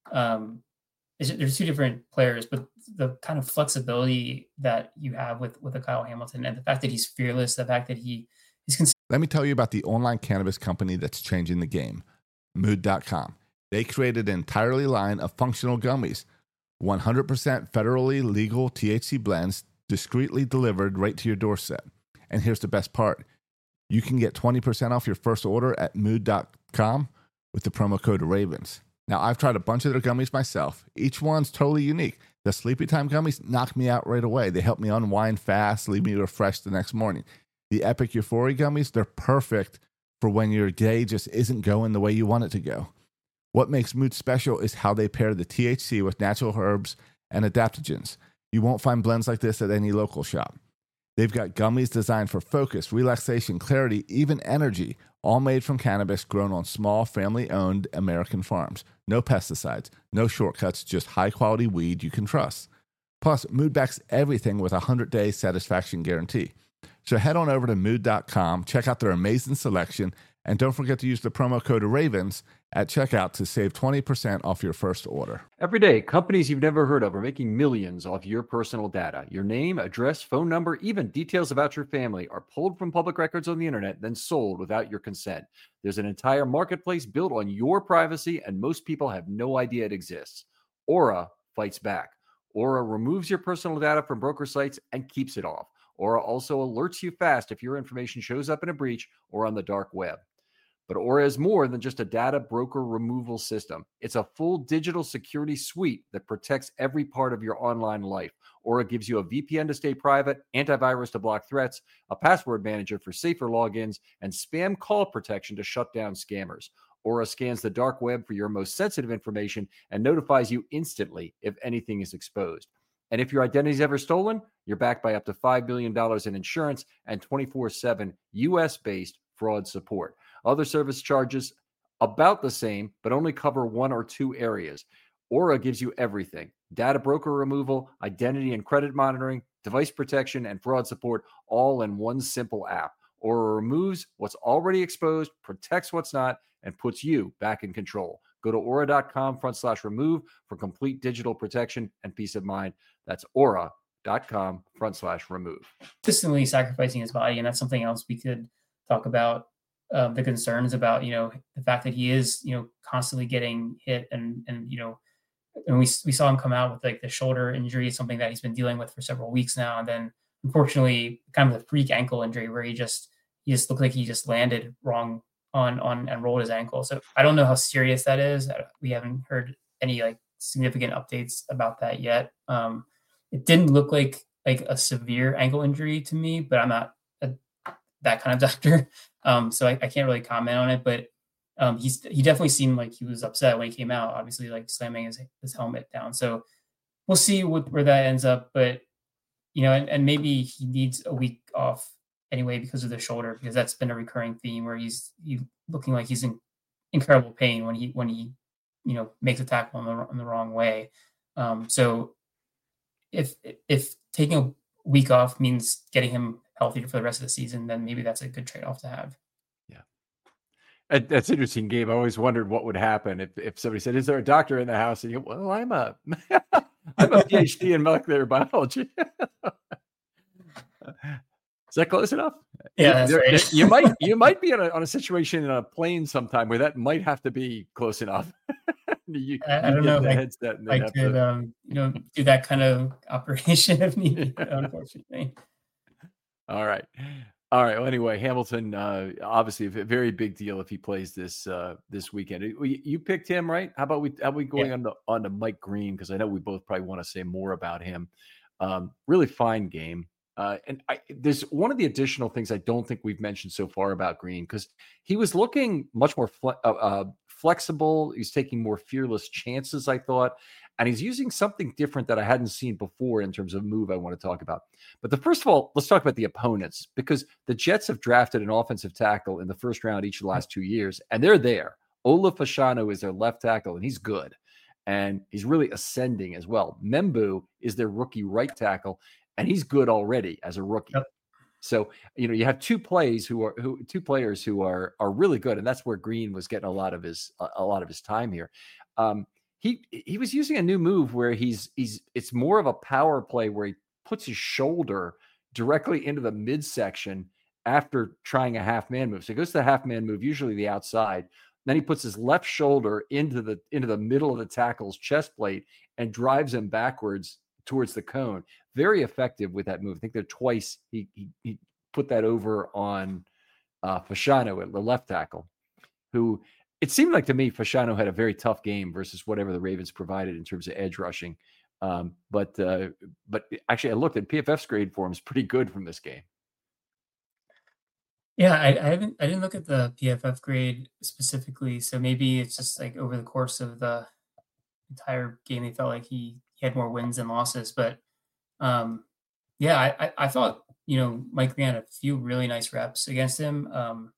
Um, there's two different players, but the kind of flexibility that you have with, with a Kyle Hamilton and the fact that he's fearless, the fact that he is. Cons- Let me tell you about the online cannabis company that's changing the game, mood dot com. They created an entirely line of functional gummies, one hundred percent federally legal T H C blends, discreetly delivered right to your doorstep. And here's the best part. You can get twenty percent off your first order at mood dot com with the promo code RAVENS. Now, I've tried a bunch of their gummies myself. Each one's totally unique. The Sleepy Time gummies knock me out right away. They help me unwind fast, leave me refreshed the next morning. The Epic Euphoria gummies, they're perfect for when your day just isn't going the way you want it to go. What makes Mood special is how they pair the T H C with natural herbs and adaptogens. You won't find blends like this at any local shop. They've got gummies designed for focus, relaxation, clarity, even energy, all made from cannabis grown on small, family-owned American farms. No pesticides, no shortcuts, just high-quality weed you can trust. Plus, Mood backs everything with a hundred-day satisfaction guarantee. So head on over to mood dot com, check out their amazing selection, and don't forget to use the promo code RAVENS at checkout to save twenty percent off your first order. Every day, companies you've never heard of are making millions off your personal data. Your name, address, phone number, even details about your family are pulled from public records on the internet, then sold without your consent. There's an entire marketplace built on your privacy, and most people have no idea it exists. Aura fights back. Aura removes your personal data from broker sites and keeps it off. Aura also alerts you fast if your information shows up in a breach or on the dark web. But Aura is more than just a data broker removal system. It's a full digital security suite that protects every part of your online life. Aura gives you a V P N to stay private, antivirus to block threats, a password manager for safer logins, and spam call protection to shut down scammers. Aura scans the dark web for your most sensitive information and notifies you instantly if anything is exposed. And if your identity is ever stolen, you're backed by up to five billion dollars in insurance and twenty-four seven U S-based fraud support. Other service charges about the same, but only cover one or two areas. Aura gives you everything: data broker removal, identity and credit monitoring, device protection, and fraud support, all in one simple app. Aura removes what's already exposed, protects what's not, and puts you back in control. Go to aura.com front slash remove for complete digital protection and peace of mind. That's aura.com front slash remove. Consistently sacrificing his body, and that's something else we could talk about. Uh, the concerns about, you know, the fact that he is, you know, constantly getting hit, and and you know, and we we saw him come out with like the shoulder injury, something that he's been dealing with for several weeks now, and then unfortunately, kind of the freak ankle injury where he just he just looked like he just landed wrong on on and rolled his ankle. So I don't know how serious that is. We haven't heard any like significant updates about that yet. Um, it didn't look like like a severe ankle injury to me, but I'm not a, that kind of doctor. Um, so I, I can't really comment on it, but um, he's, he definitely seemed like he was upset when he came out, obviously like slamming his, his helmet down. So we'll see what, where that ends up, but you know, and, and maybe he needs a week off anyway because of the shoulder, because that's been a recurring theme where he's he looking like he's in incredible pain when he, when he, you know, makes a tackle in the, in the wrong way. Um, so if, if taking a week off means getting him healthy for the rest of the season, then maybe that's a good trade-off to have. Yeah. That's interesting, Gabe. I always wondered what would happen if, if somebody said, is there a doctor in the house? And you go, well, I'm a, I'm a PhD in molecular biology. Is that close enough? Yeah, that's there, right. you might, you might be on a, on a situation in a plane sometime where that might have to be close enough. you, I, I you don't know if I, headset and I have could, to... um, you know, do that kind of operation if needed, unfortunately. All right. All right. Well, anyway, Hamilton, uh, obviously a very big deal if he plays this uh, this weekend. You, you picked him, right? How about we how about we going yeah. on to on to Mike Green, because I know we both probably want to say more about him. Um, really fine game. Uh, and I, there's one of the additional things I don't think we've mentioned so far about Green, because he was looking much more fle- uh, uh, flexible. He's taking more fearless chances, I thought. And he's using something different that I hadn't seen before in terms of move I want to talk about. But the first of all, let's talk about the opponents, because the Jets have drafted an offensive tackle in the first round each of the last two years, and they're there. Ola Fashanu is their left tackle, and he's good. And he's really ascending as well. Membu is their rookie right tackle, and he's good already as a rookie. Yep. So, you know, you have two plays who are who two players who are are really good, and that's where Green was getting a lot of his a, a lot of his time here. Um, He he was using a new move where he's he's it's more of a power play where he puts his shoulder directly into the midsection after trying a half man move. So he goes to the half man move, usually the outside. Then he puts his left shoulder into the into the middle of the tackle's chest plate and drives him backwards towards the cone. Very effective with that move. I think there twice he he, he put that over on uh, Fashanu at the left tackle, who. It seemed like to me Fashanu had a very tough game versus whatever the Ravens provided in terms of edge rushing. Um, but uh, but actually, I looked at P F F's grade for him is pretty good from this game. Yeah, I, I haven't I didn't look at the P F F grade specifically, so maybe it's just like over the course of the entire game, they felt like he, he had more wins than losses. But um, yeah, I, I, I thought you know Mike Green had a few really nice reps against him. Um,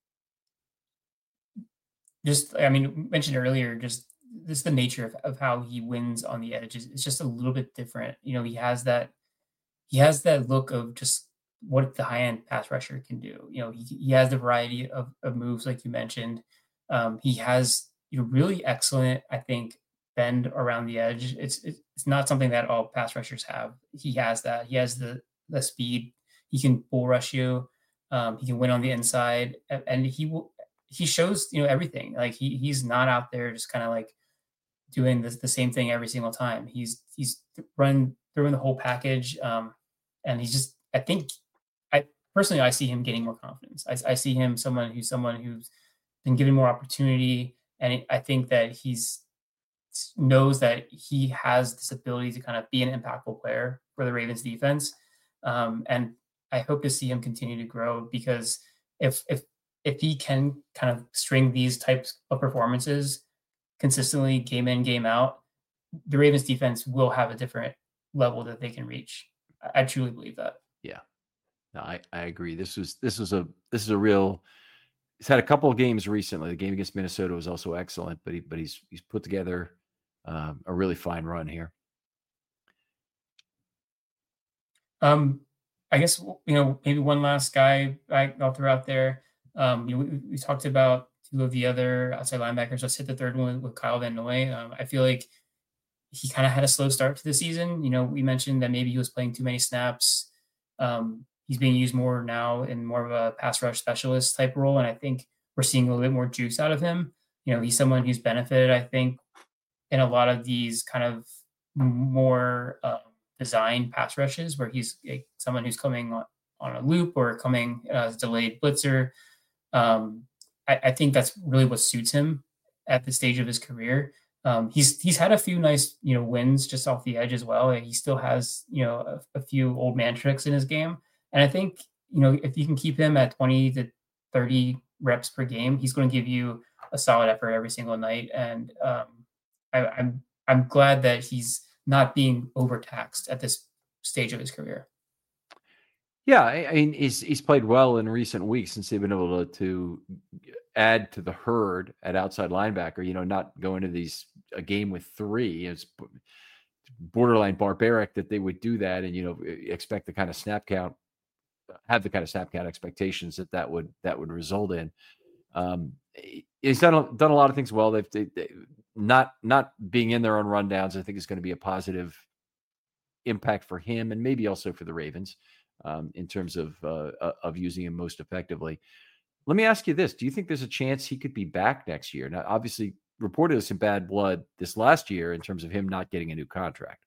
Just, I mean, mentioned earlier, just this the nature of, of how he wins on the edge is it's just a little bit different. You know, he has that he has that look of just what the high end pass rusher can do. You know, he, he has the variety of, of moves like you mentioned. Um, he has you know really excellent, I think, bend around the edge. It's it's not something that all pass rushers have. He has that. He has the the speed. He can bull rush you. Um, he can win on the inside, and, and he will. He shows, you know, everything. Like he he's not out there just kind of like doing this the same thing every single time. He's he's run throwing the whole package, um, and he's just. I think I personally I see him getting more confidence. I, I see him someone who's someone who's been given more opportunity, and I think that he's knows that he has this ability to kind of be an impactful player for the Ravens defense, um, and I hope to see him continue to grow because if if if he can kind of string these types of performances consistently game in, game out, the Ravens defense will have a different level that they can reach. I, I truly believe that. Yeah, no, I, I agree. This was this was a this is a real. He's had a couple of games recently. The game against Minnesota was also excellent, but he but he's he's put together um, a really fine run here. Um, I guess you know maybe one last guy I, I'll throw out there. Um, you know, we, we talked about two of the other outside linebackers. Let's hit the third one with Kyle Van Noy. Um, I feel like he kind of had a slow start to the season. You know, we mentioned that maybe he was playing too many snaps. Um, he's being used more now in more of a pass rush specialist type role, and I think we're seeing a little bit more juice out of him. You know, he's someone who's benefited, I think, in a lot of these kind of more uh, designed pass rushes where he's like, someone who's coming on, on a loop or coming as delayed blitzer. Um, I, I think that's really what suits him at this stage of his career. Um, he's he's had a few nice you know wins just off the edge as well. He still has you know a, a few old man tricks in his game, and I think you know if you can keep him at twenty to thirty reps per game, he's going to give you a solid effort every single night. And um, I, I'm I'm glad that he's not being overtaxed at this stage of his career. Yeah, I, I mean, he's he's played well in recent weeks since they've been able to, to add to the herd at outside linebacker. You know, not go into these a game with three. It's borderline barbaric that they would do that, and you know, expect the kind of snap count, have the kind of snap count expectations that that would that would result in. Um, he's done a, done a lot of things well. They've they, they, not not being in their own rundowns. I think is going to be a positive impact for him, and maybe also for the Ravens. Um, in terms of uh, of using him most effectively. Let me ask you this. Do you think there's a chance he could be back next year? Now, obviously, reported some bad blood this last year in terms of him not getting a new contract.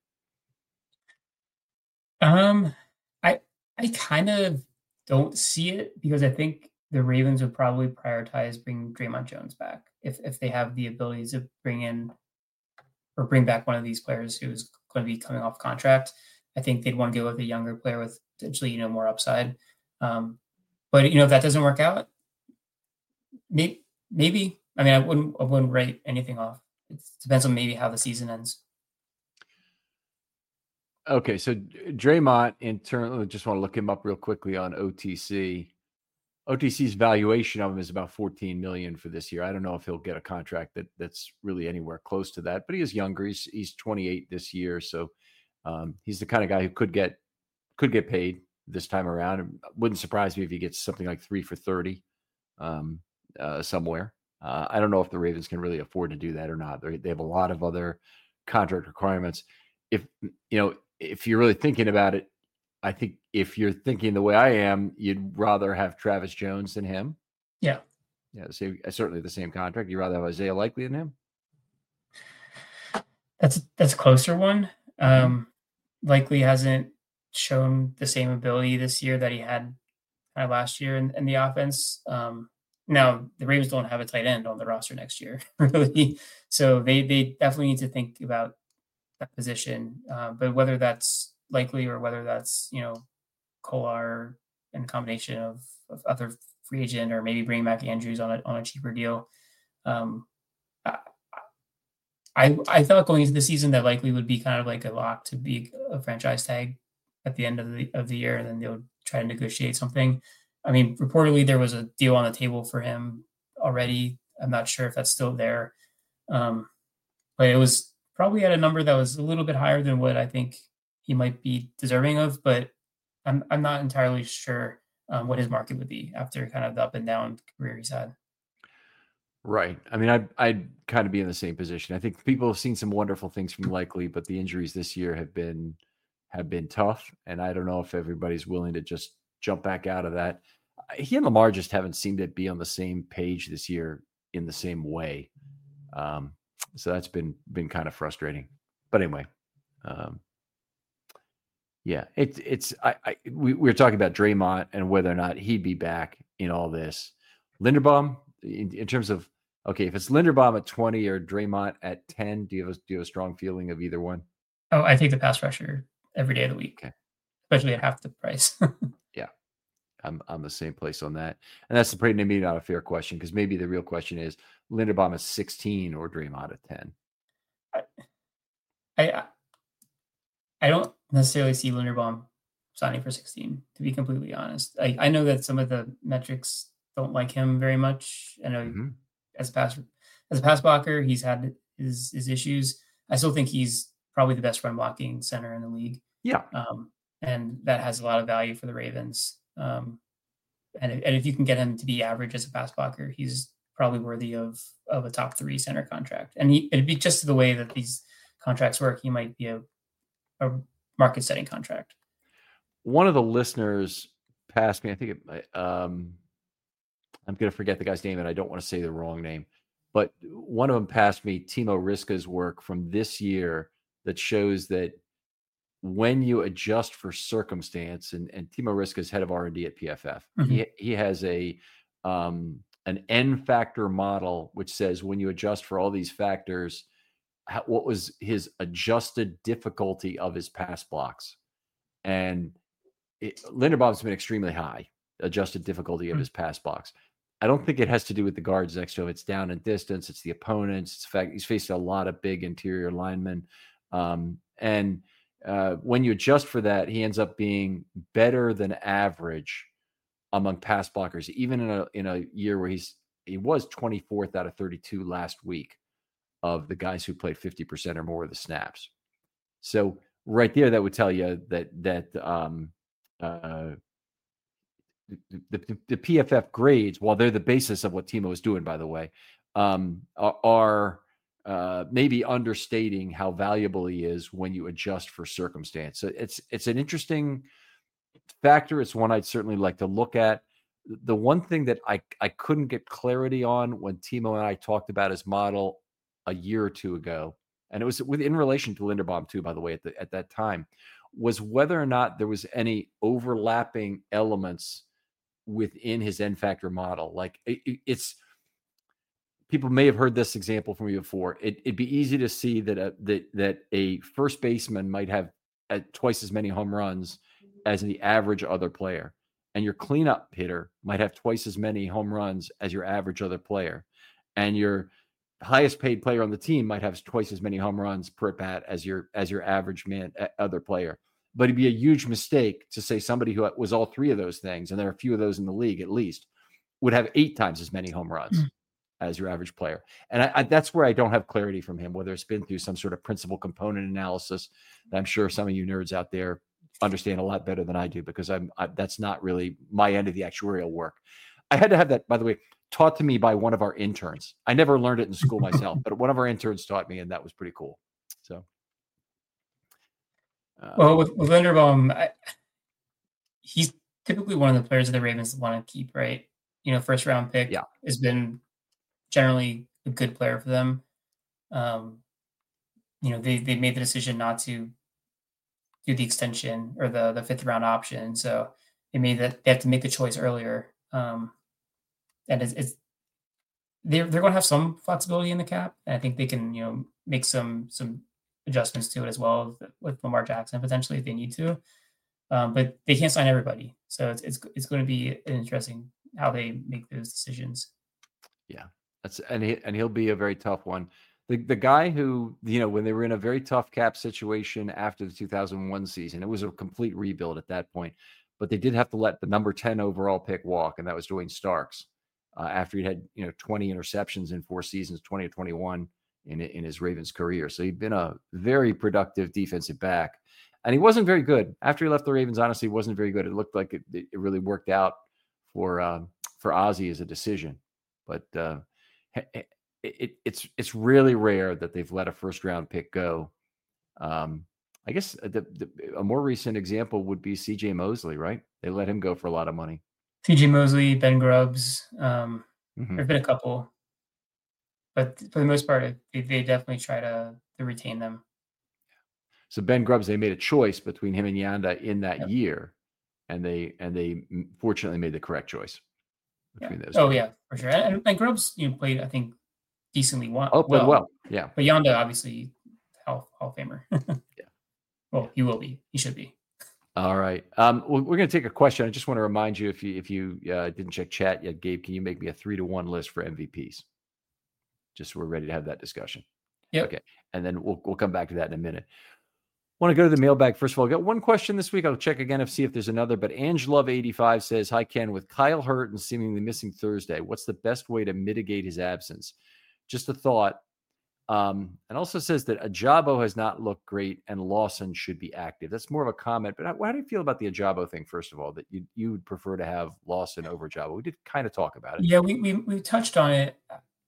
Um, I I kind of don't see it because I think the Ravens would probably prioritize bringing Draymond Jones back if if they have the ability to bring in or bring back one of these players who's going to be coming off contract. I think they'd want to go with a younger player with potentially, you know, more upside. Um, but you know, if that doesn't work out, maybe, maybe. I mean, I wouldn't, I wouldn't write anything off. It depends on maybe how the season ends. Okay, so Draymond, internally, just want to look him up real quickly on O T C. O T C's valuation of him is about fourteen million dollars for this year. I don't know if he'll get a contract that that's really anywhere close to that, but he is younger. He's he's twenty-eight this year, so. Um, he's the kind of guy who could get could get paid this time around. It wouldn't surprise me if he gets something like three for thirty um, uh, somewhere. Uh, I don't know if the Ravens can really afford to do that or not. They're, they have a lot of other contract requirements. If you know, if you're really thinking about it, I think if you're thinking the way I am, you'd rather have Travis Jones than him. Yeah, yeah, same, certainly the same contract. You'd rather have Isaiah Likely than him. That's that's a closer one. Um, Likely hasn't shown the same ability this year that he had kind of last year in, in the offense. Um, now the Ravens don't have a tight end on the roster next year, really. So they they definitely need to think about that position. Uh, but whether that's Likely or whether that's you know Kolar and a combination of, of other free agent or maybe bringing back Andrews on a on a cheaper deal. Um, I, I thought going into the season that Likely would be kind of like a lock to be a franchise tag at the end of the of the year, and then they would try to negotiate something. I mean, reportedly there was a deal on the table for him already. I'm not sure if that's still there, um, but it was probably at a number that was a little bit higher than what I think he might be deserving of. But I'm I'm not entirely sure um, what his market would be after kind of the up and down career he's had. Right. I mean, I'd, I'd kind of be in the same position. I think people have seen some wonderful things from Likely, but the injuries this year have been have been tough, and I don't know if everybody's willing to just jump back out of that. He and Lamar just haven't seemed to be on the same page this year in the same way. Um, So that's been been kind of frustrating. But anyway, um, yeah, it's it's I, I we, we were talking about Draymond and whether or not he'd be back in all this. Linderbaum, in, in terms of okay, if it's Linderbaum at twenty or Draymond at ten, do you have a, do you have a strong feeling of either one? Oh, I take the pass rusher every day of the week, Okay. especially at half the price. Yeah, I'm I'm the same place on that, and that's pretty maybe not a fair question because maybe the real question is Linderbaum is sixteen or Draymond at ten. I I don't necessarily see Linderbaum signing for sixteen, to be completely honest. I, I know that some of the metrics don't like him very much. I know Mm-hmm. as a pass as a pass blocker, he's had his his issues. I still think he's probably the best run blocking center in the league. Yeah. Um, and that has a lot of value for the Ravens. Um, and, and if you can get him to be average as a pass blocker, he's probably worthy of of a top three center contract. And he, it'd be just the way that these contracts work. He might be a, a market setting contract. One of the listeners passed me. I think it, um, I'm going to forget the guy's name, and I don't want to say the wrong name. But one of them passed me Timo Riska's work from this year that shows that when you adjust for circumstance, and, and Timo Riska is head of R and D at P F F, Mm-hmm. he, he has a um, an N factor model, which says when you adjust for all these factors, how, what was his adjusted difficulty of his pass blocks. And it, Linderbaum's been extremely high, adjusted difficulty of mm-hmm. his pass blocks. I don't think it has to do with the guards next to him. It's down in distance. It's the opponents. It's the fact he's faced a lot of big interior linemen. Um, and uh, when you adjust for that, he ends up being better than average among pass blockers, even in a in a year where he's he was twenty-fourth out of thirty-two last week of the guys who played fifty percent or more of the snaps. So right there, that would tell you that that um, uh, The, the, the P F F grades, while they're the basis of what Timo is doing, by the way, um, are, are uh, maybe understating how valuable he is when you adjust for circumstance. So it's it's an interesting factor. It's one I'd certainly like to look at. The one thing that I, I couldn't get clarity on when Timo and I talked about his model a year or two ago, and it was in relation to Linderbaum too, by the way, at, the, at that time, was whether or not there was any overlapping elements within his N factor model. Like it, it's people may have heard this example from you before. It, it'd be easy to see that a, that that a first baseman might have uh, twice as many home runs as the average other player, and your cleanup hitter might have twice as many home runs as your average other player, and your highest paid player on the team might have twice as many home runs per at bat as your as your average man other player. But it'd be a huge mistake to say somebody who was all three of those things, and there are a few of those in the league at least, would have eight times as many home runs mm. as your average player. And I, I, that's where I don't have clarity from him, whether it's been through some sort of principal component analysis that I'm sure some of you nerds out there understand a lot better than I do, because I'm I, that's not really my end of the actuarial work. I had to have that, by the way, taught to me by one of our interns. I never learned it in school myself, but one of our interns taught me, and that was pretty cool. So. Uh, well, with, with Linderbaum, I, he's typically one of the players that the Ravens want to keep, right? You know, first round pick yeah. has been generally a good player for them. Um, you know, they they made the decision not to do the extension or the the fifth round option, so they made that they have to make the choice earlier. Um, and it's, it's they're they're going to have some flexibility in the cap, and I think they can you know make some some. adjustments to it as well with Lamar Jackson potentially if they need to, um, but they can't sign everybody, so it's it's it's going to be interesting how they make those decisions. Yeah, that's and he and he'll be a very tough one. The the guy who you know when they were in a very tough cap situation after the two thousand one season, it was a complete rebuild at that point, but they did have to let the number ten overall pick walk, and that was Dwayne Starks uh, after he had you know twenty interceptions in four seasons, twenty or twenty-one. In, in his Ravens career. So he'd been a very productive defensive back, and he wasn't very good after he left the Ravens. Honestly, he wasn't very good. It looked like it, it really worked out for, uh, for Ozzie as a decision, but uh, it, it, it's, it's really rare that they've let a first round pick go. Um, I guess the, the, a more recent example would be C J Mosley, right? They let him go for a lot of money. C J Mosley, Ben Grubbs. Um, mm-hmm. There've been a couple. but for the most part, they, they definitely try to, to retain them. So Ben Grubbs, they made a choice between him and Yanda in that Yep. year, and they and they fortunately made the correct choice between yeah. those. Oh two. yeah, for sure. And, and Grubbs, you know, played I think decently well. Oh, played well. Yeah. But Yanda, obviously, Hall, Hall of Famer. Yeah. Well, he will be. He should be. All right. Um, we're going to take a question. I just want to remind you, if you if you uh, didn't check chat yet, Gabe, can you make me a three to one list for M V Ps? Just so we're ready to have that discussion. Yeah. Okay. And then we'll we'll come back to that in a minute. Want to go to the mailbag first of all. I got one question this week. I'll check again to see if there's another. But Angelove eighty-five says, "Hi Ken, with Kyle hurt and seemingly missing Thursday, what's the best way to mitigate his absence?" Just a thought. Um, and also says that Ajabo has not looked great and Lawson should be active. That's more of a comment, but how, how do you feel about the Ajabo thing, first of all, that you, you would prefer to have Lawson over Ajabo? We did kind of talk about it. Yeah, we, we, we touched on it.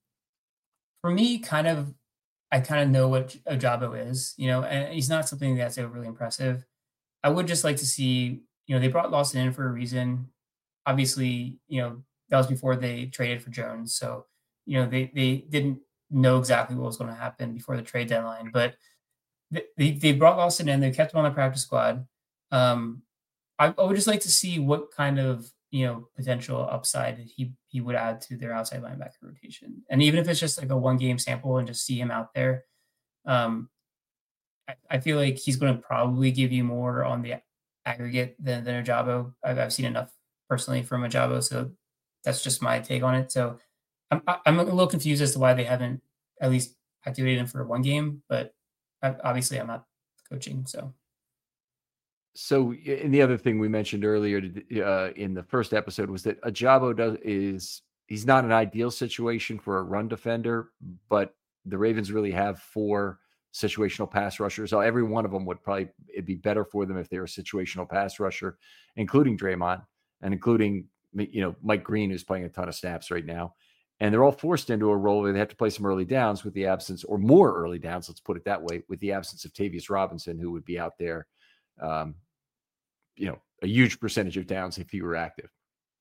For me, kind of, I kind of know what Ajabo is, you know, and he's not something that's overly impressive. I would just like to see, you know, they brought Lawson in for a reason. Obviously, you know, that was before they traded for Jones. So, you know, they, they didn't know exactly what was going to happen before the trade deadline, but they, they brought Lawson in, they kept him on the practice squad. Um, I, I would just like to see what kind of, you know, potential upside he, he would add to their outside linebacker rotation. And even if it's just like a one game sample and just see him out there, um, I, I feel like he's going to probably give you more on the aggregate than, than Ajabo. I've, I've seen enough personally from Ajabo, so that's just my take on it. So I'm I'm a little confused as to why they haven't at least activated him for one game, but obviously I'm not coaching. So, so and the other thing we mentioned earlier uh, in the first episode was that Ajabo does is he's not an ideal situation for a run defender, but the Ravens really have four situational pass rushers. So every one of them would probably it'd be better for them if they were a situational pass rusher, including Draymond and including you know Mike Green, who's playing a ton of snaps right now. And they're all forced into a role where they have to play some early downs with the absence, or more early downs, let's put it that way, with the absence of Tavius Robinson, who would be out there, um, you know, a huge percentage of downs if he were active.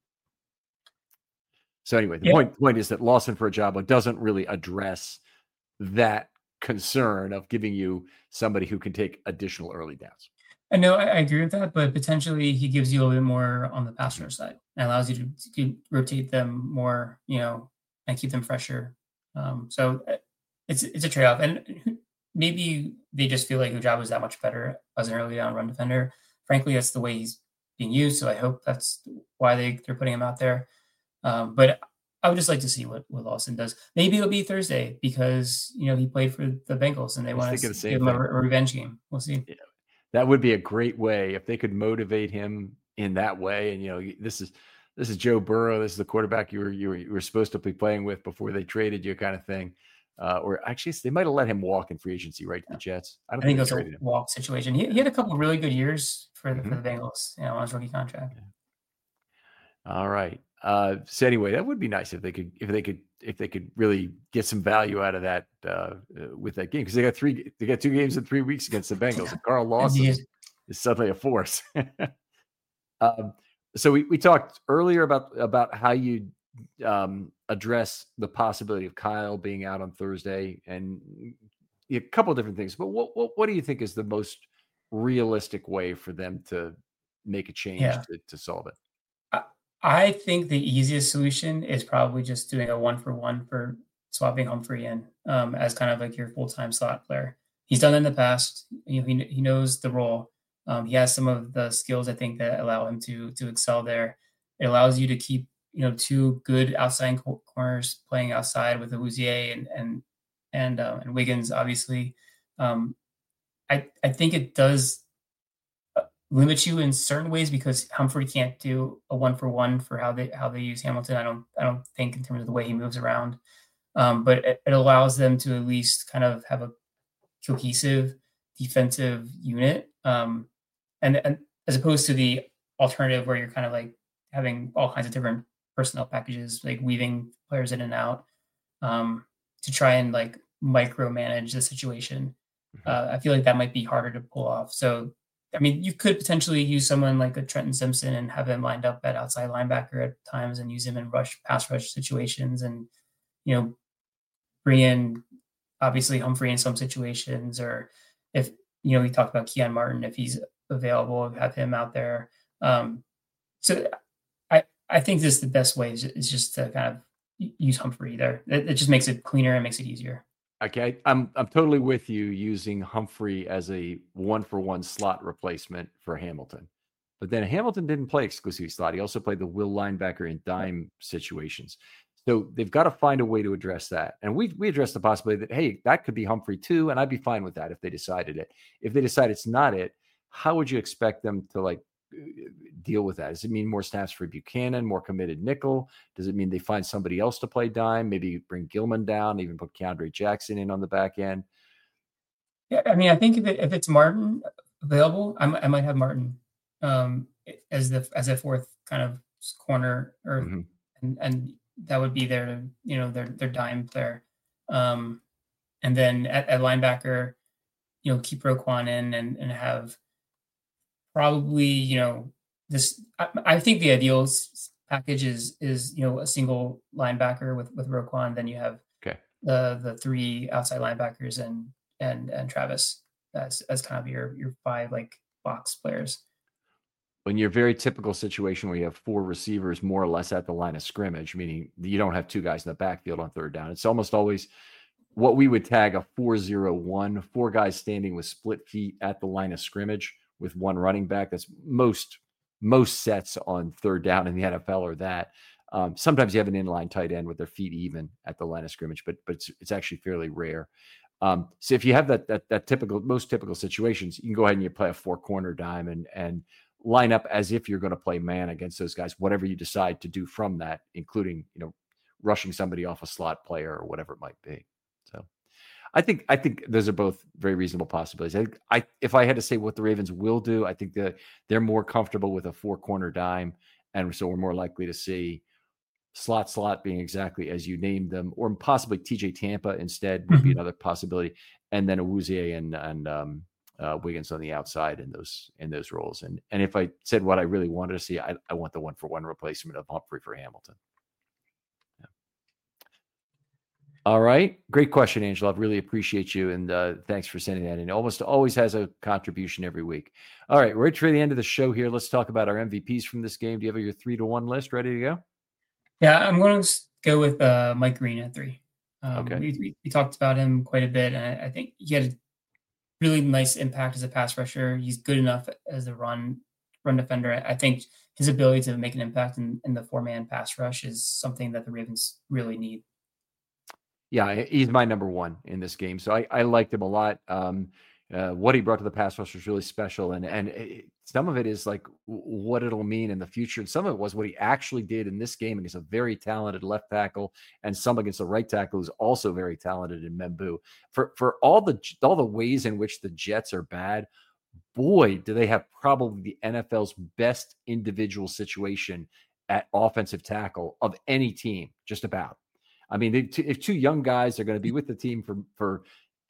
So anyway, the yeah. point, point is that Lawson for Ajabo doesn't really address that concern of giving you somebody who can take additional early downs. I know I, I agree with that, but potentially he gives you a little bit more on the pass rush side and allows you to, to rotate them more, you know, and keep them fresher. Um, so it's it's a trade-off. And maybe they just feel like Ajabo is that much better as an early down run defender. Frankly, that's the way he's being used. So I hope that's why they, they're putting him out there. Um, but I would just like to see what, what Lawson does. Maybe it'll be Thursday because, you know, he played for the Bengals and they want to give him a, a revenge game. We'll see. Yeah. That would be a great way if they could motivate him in that way. And, you know, this is, This is Joe Burrow. This is the quarterback you were you were, you were supposed to be playing with before they traded you, kind of thing. Uh, or actually, they might have let him walk in free agency, right, to the Jets. I don't I think, think it was a him. walk situation. He, he had a couple of really good years for the, mm-hmm. for the Bengals, you know, on his rookie contract. Yeah. All right. Uh, so anyway, that would be nice if they could if they could if they could really get some value out of that uh, uh, with that game, because they got three they got two games in three weeks against the Bengals. And Carl Lawson is, is suddenly a force. um, So we, we talked earlier about, about how you um, address the possibility of Kyle being out on Thursday and a couple of different things. But what, what, what do you think is the most realistic way for them to make a change yeah. to, to solve it? I, I think the easiest solution is probably just doing a one for one for swapping Humphrey in um, as kind of like your full-time slot player. He's done it in the past. You know, he, he knows the role. Um, he has some of the skills, I think, that allow him to to excel there. It allows you to keep, you know, two good outside corners playing outside with Awuzie and and and uh, and Wiggins. Obviously, um, I I think it does limit you in certain ways because Humphrey can't do a one for one for how they how they use Hamilton. I don't I don't think in terms of the way he moves around, um, but it, it allows them to at least kind of have a cohesive defensive unit. Um, And, and as opposed to the alternative where you're kind of like having all kinds of different personnel packages, like weaving players in and out um, to try and like micromanage the situation. Mm-hmm. Uh, I feel like that might be harder to pull off. So, I mean, you could potentially use someone like a Trenton Simpson and have him lined up at outside linebacker at times and use him in rush, pass rush situations and, you know, bring in obviously Humphrey in some situations, or if, you know, we talked about Keon Martin, if he's available, have him out there. Um, so I, I think this is the best way is, is just to kind of use Humphrey there. It, it just makes it cleaner and makes it easier. Okay, I'm I'm totally with you using Humphrey as a one for one slot replacement for Hamilton. But then Hamilton didn't play exclusively slot. He also played the will linebacker in dime situations. So they've got to find a way to address that. And we we addressed the possibility that, hey, that could be Humphrey too, and I'd be fine with that if they decided it. If they decide it's not it, how would you expect them to like deal with that? Does it mean more snaps for Buchanan, more committed nickel? Does it mean they find somebody else to play dime? Maybe bring Gilman down, even put Keandre Jackson in on the back end? Yeah, I mean, I think if it, if it's Martin available, I, I might have Martin um, as the as a fourth kind of corner, or mm-hmm. and and that would be their, you know, their their dime player. Um, and then at, at linebacker, you know, keep Roquan in and and have probably, you know, this, I, I think the ideal package is, is, you know, a single linebacker with, with Roquan. Then you have okay. the, the three outside linebackers and, and, and Travis as, as kind of your, your five, like, box players. In your very typical situation where you have four receivers more or less at the line of scrimmage, meaning you don't have two guys in the backfield on third down. It's almost always what we would tag a four zero one, four guys standing with split feet at the line of scrimmage with one running back. That's most most sets on third down in the N F L are that. Um, sometimes you have an inline tight end with their feet even at the line of scrimmage, but but it's, it's actually fairly rare. Um, so if you have that that that typical, most typical situations, you can go ahead and you play a four corner dime and and line up as if you're going to play man against those guys, whatever you decide to do from that, including, you know, rushing somebody off a slot player or whatever it might be. So I think I think those are both very reasonable possibilities. I, think I if I had to say what the Ravens will do, I think that they're more comfortable with a four corner dime, and so we're more likely to see slot slot being exactly as you named them, or possibly T J Tampa instead would be another possibility, and then Awuzie and and um, uh, Wiggins on the outside in those in those roles. And and if I said what I really wanted to see, I, I want the one for one replacement of Humphrey for Hamilton. All right. Great question, Angela. I really appreciate you. And uh, thanks for sending that in. Almost always has a contribution every week. All right. We're right for the end of the show here. Let's talk about our M V Ps from this game. Do you have your three to one list ready to go? Yeah, I'm going to go with uh, Mike Green at three. Um, okay. We, we, we talked about him quite a bit, and I, I think he had a really nice impact as a pass rusher. He's good enough as a run run defender. I think his ability to make an impact in, in the four-man pass rush is something that the Ravens really need. Yeah, he's my number one in this game. So I, I liked him a lot. Um, uh, what he brought to the pass rush was really special. And and it, some of it is like what it'll mean in the future. And some of it was what he actually did in this game against a very talented left tackle, and some against the right tackle who's also very talented in M'Boue. For for all the all the ways in which the Jets are bad, boy, do they have probably the N F L's best individual situation at offensive tackle of any team, just about. I mean, if two young guys are going to be with the team for, for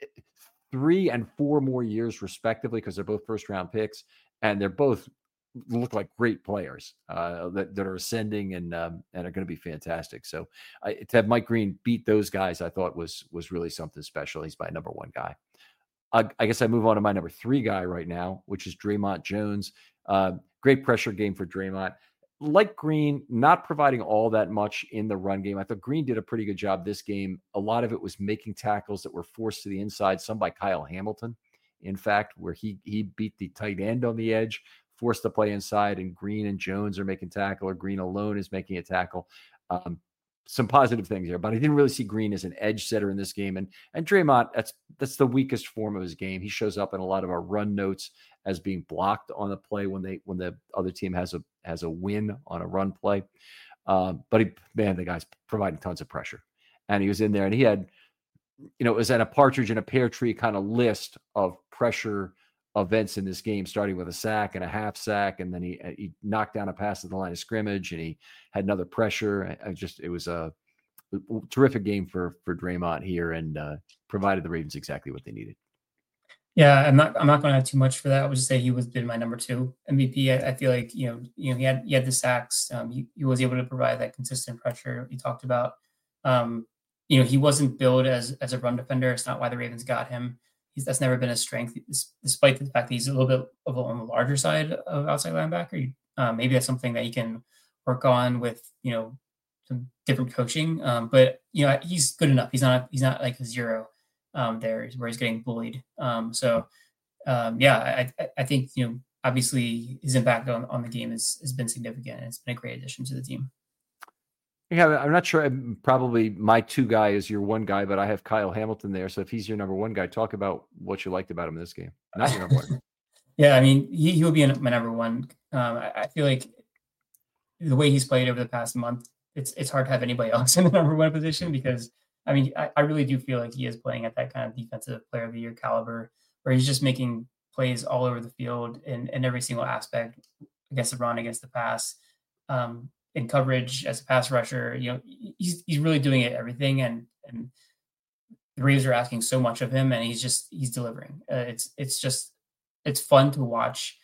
three and four more years, respectively, because they're both first round picks, and they're both look like great players uh, that, that are ascending and um, and are going to be fantastic. So uh, to have Mike Green beat those guys, I thought was was really something special. He's my number one guy. Uh, I guess I move on to my number three guy right now, which is Dre'Mont Jones. Uh, great pressure game for Dre'Mont. Like Green, not providing all that much in the run game. I thought Green did a pretty good job this game. A lot of it was making tackles that were forced to the inside, some by Kyle Hamilton, in fact, where he he beat the tight end on the edge, forced to play inside, and Green and Jones are making tackle, or Green alone is making a tackle. Um, some positive things here, but I didn't really see Green as an edge setter in this game. And and Dre'Mont, that's that's the weakest form of his game. He shows up in a lot of our run notes as being blocked on the play when they when the other team has a has a win on a run play. Um, but he, man, the guy's providing tons of pressure, and he was in there, and he had, you know, it was at a partridge in a pear tree kind of list of pressure events in this game, starting with a sack and a half sack, and then he he knocked down a pass at the line of scrimmage, and he had another pressure. I just it was a terrific game for for Dre'Mont here, and uh, provided the Ravens exactly what they needed. Yeah, I'm not. I'm not going to add too much for that. I would just say he was been my number two M V P. I, I feel like you know, you know, he had he had the sacks. Um, he, he was able to provide that consistent pressure he talked about. Um, you know, he wasn't billed as as a run defender. It's not why the Ravens got him. He's that's never been a strength, despite the fact that he's a little bit of a, on the larger side of outside linebacker. Uh, maybe that's something that he can work on with, you know, some different coaching. Um, but you know, he's good enough. He's not he's not like a zero um, there where he's getting bullied. Um, so um, yeah, I, I think, you know, obviously his impact on, on the game has, has been significant. It's been a great addition to the team. Yeah, I'm not sure. I'm probably my two guy is your one guy, but I have Kyle Hamilton there. So if he's your number one guy, talk about what you liked about him in this game. Not your number one. Yeah, I mean, he, he will be my number one. Um, I, I feel like the way he's played over the past month, it's it's hard to have anybody else in the number one position because, I mean, I, I really do feel like he is playing at that kind of defensive player of the year caliber where he's just making plays all over the field in, in every single aspect against the run, against the pass, um, in coverage as a pass rusher. You know, he's he's really doing it everything, and and the Ravens are asking so much of him, and he's just he's delivering. Uh, it's it's just it's fun to watch.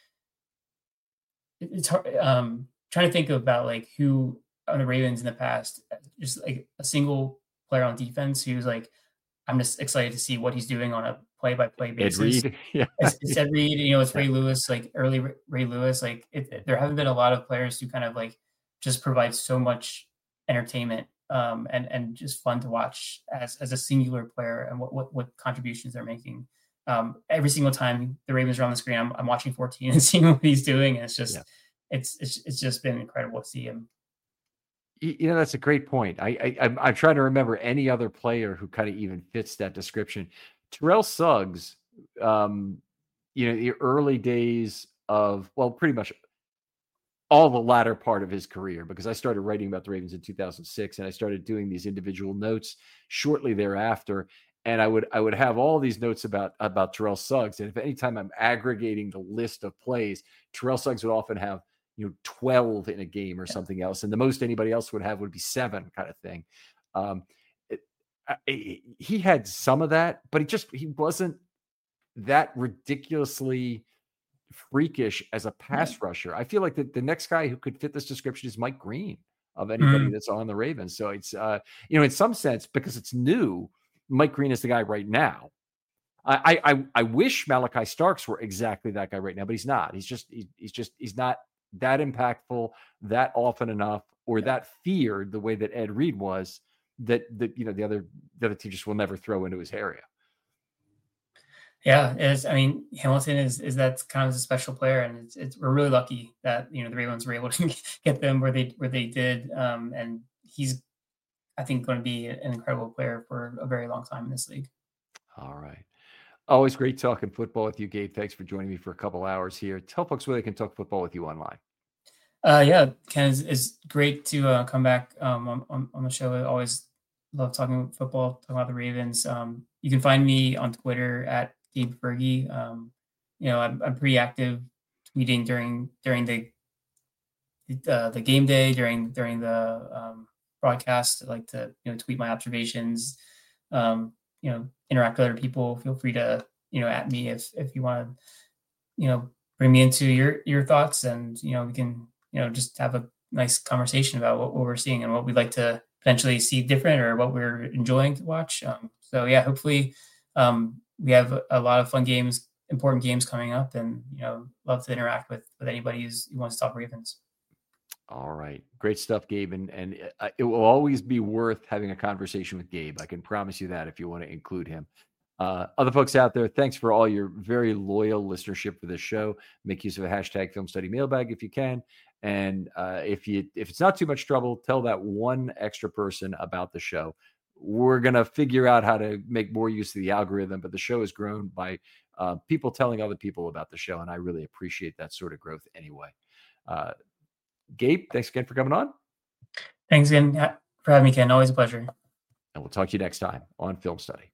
It's hard um, trying to think about like who on the Ravens in the past, just like a single player on defense who's like, I'm just excited to see what he's doing on a play-by-play basis. Ed Reed, yeah, it's, it's Ed Reed. You know, it's Ray Lewis, like early Ray Lewis. Like it, it, there haven't been a lot of players who kind of like just provide so much entertainment um, and and just fun to watch as as a singular player and what what, what contributions they're making. Um, every single time the Ravens are on the screen, I'm, I'm watching fourteen and seeing what he's doing. And it's just, yeah. it's, it's, it's just been incredible to see him. You know, that's a great point. I, I, I'm, I'm trying to remember any other player who kind of even fits that description. Terrell Suggs, um, you know, the early days of, well, pretty much all the latter part of his career, because I started writing about the Ravens in two thousand six and I started doing these individual notes shortly thereafter. And I would I would have all these notes about about Terrell Suggs. And if anytime I'm aggregating the list of plays, Terrell Suggs would often have, you know, twelve in a game or something else. And the most anybody else would have would be seven kind of thing. Um, it, it, he had some of that, but he just, he wasn't that ridiculously freakish as a pass yeah. rusher. I feel like the, the next guy who could fit this description is Mike Green of anybody mm-hmm. that's on the Ravens. So it's, uh, you know, in some sense, because it's new, Mike Green is the guy right now. I, I, I wish Malachi Starks were exactly that guy right now, but he's not. He's just, he, he's just, he's not that impactful that often enough, or yeah. that feared the way that Ed Reed was, that, that, you know, the other, the other team just will never throw into his area. Yeah, is I mean, Hamilton is is that kind of a special player, and it's, it's we're really lucky that, you know, the Ravens were able to get them where they where they did, um, and he's, I think, going to be an incredible player for a very long time in this league. All right, always great talking football with you, Gabe. Thanks for joining me for a couple hours here. Tell folks where they can talk football with you online. Uh, yeah, Ken, it's, it's great to uh, come back um, on, on on the show. I always love talking football, talking about the Ravens. Um, you can find me on Twitter at Gabe Fergie. Um, you know, I'm, I'm pretty active tweeting during during the uh, the game day, during during the um, broadcast. I like to, you know, tweet my observations. Um, you know, interact with other people. Feel free to, you know, at me if if you want to, you know, bring me into your your thoughts, and, you know, we can, you know, just have a nice conversation about what, what we're seeing and what we'd like to potentially see different, or what we're enjoying to watch. Um, so yeah, hopefully. Um, we have a lot of fun games, important games coming up, and, you know, love to interact with, with anybody who's, who wants to talk Ravens. All right. Great stuff, Gabe. And, and it will always be worth having a conversation with Gabe. I can promise you that, if you want to include him. Uh, other folks out there, thanks for all your very loyal listenership for this show. Make use of a hashtag Film Study Mailbag if you can. And uh, if you if it's not too much trouble, tell that one extra person about the show. We're going to figure out how to make more use of the algorithm, but the show has grown by uh, people telling other people about the show, and I really appreciate that sort of growth anyway. Uh, Gabe, thanks again for coming on. Thanks again for having me, Ken. Always a pleasure. And we'll talk to you next time on Film Study.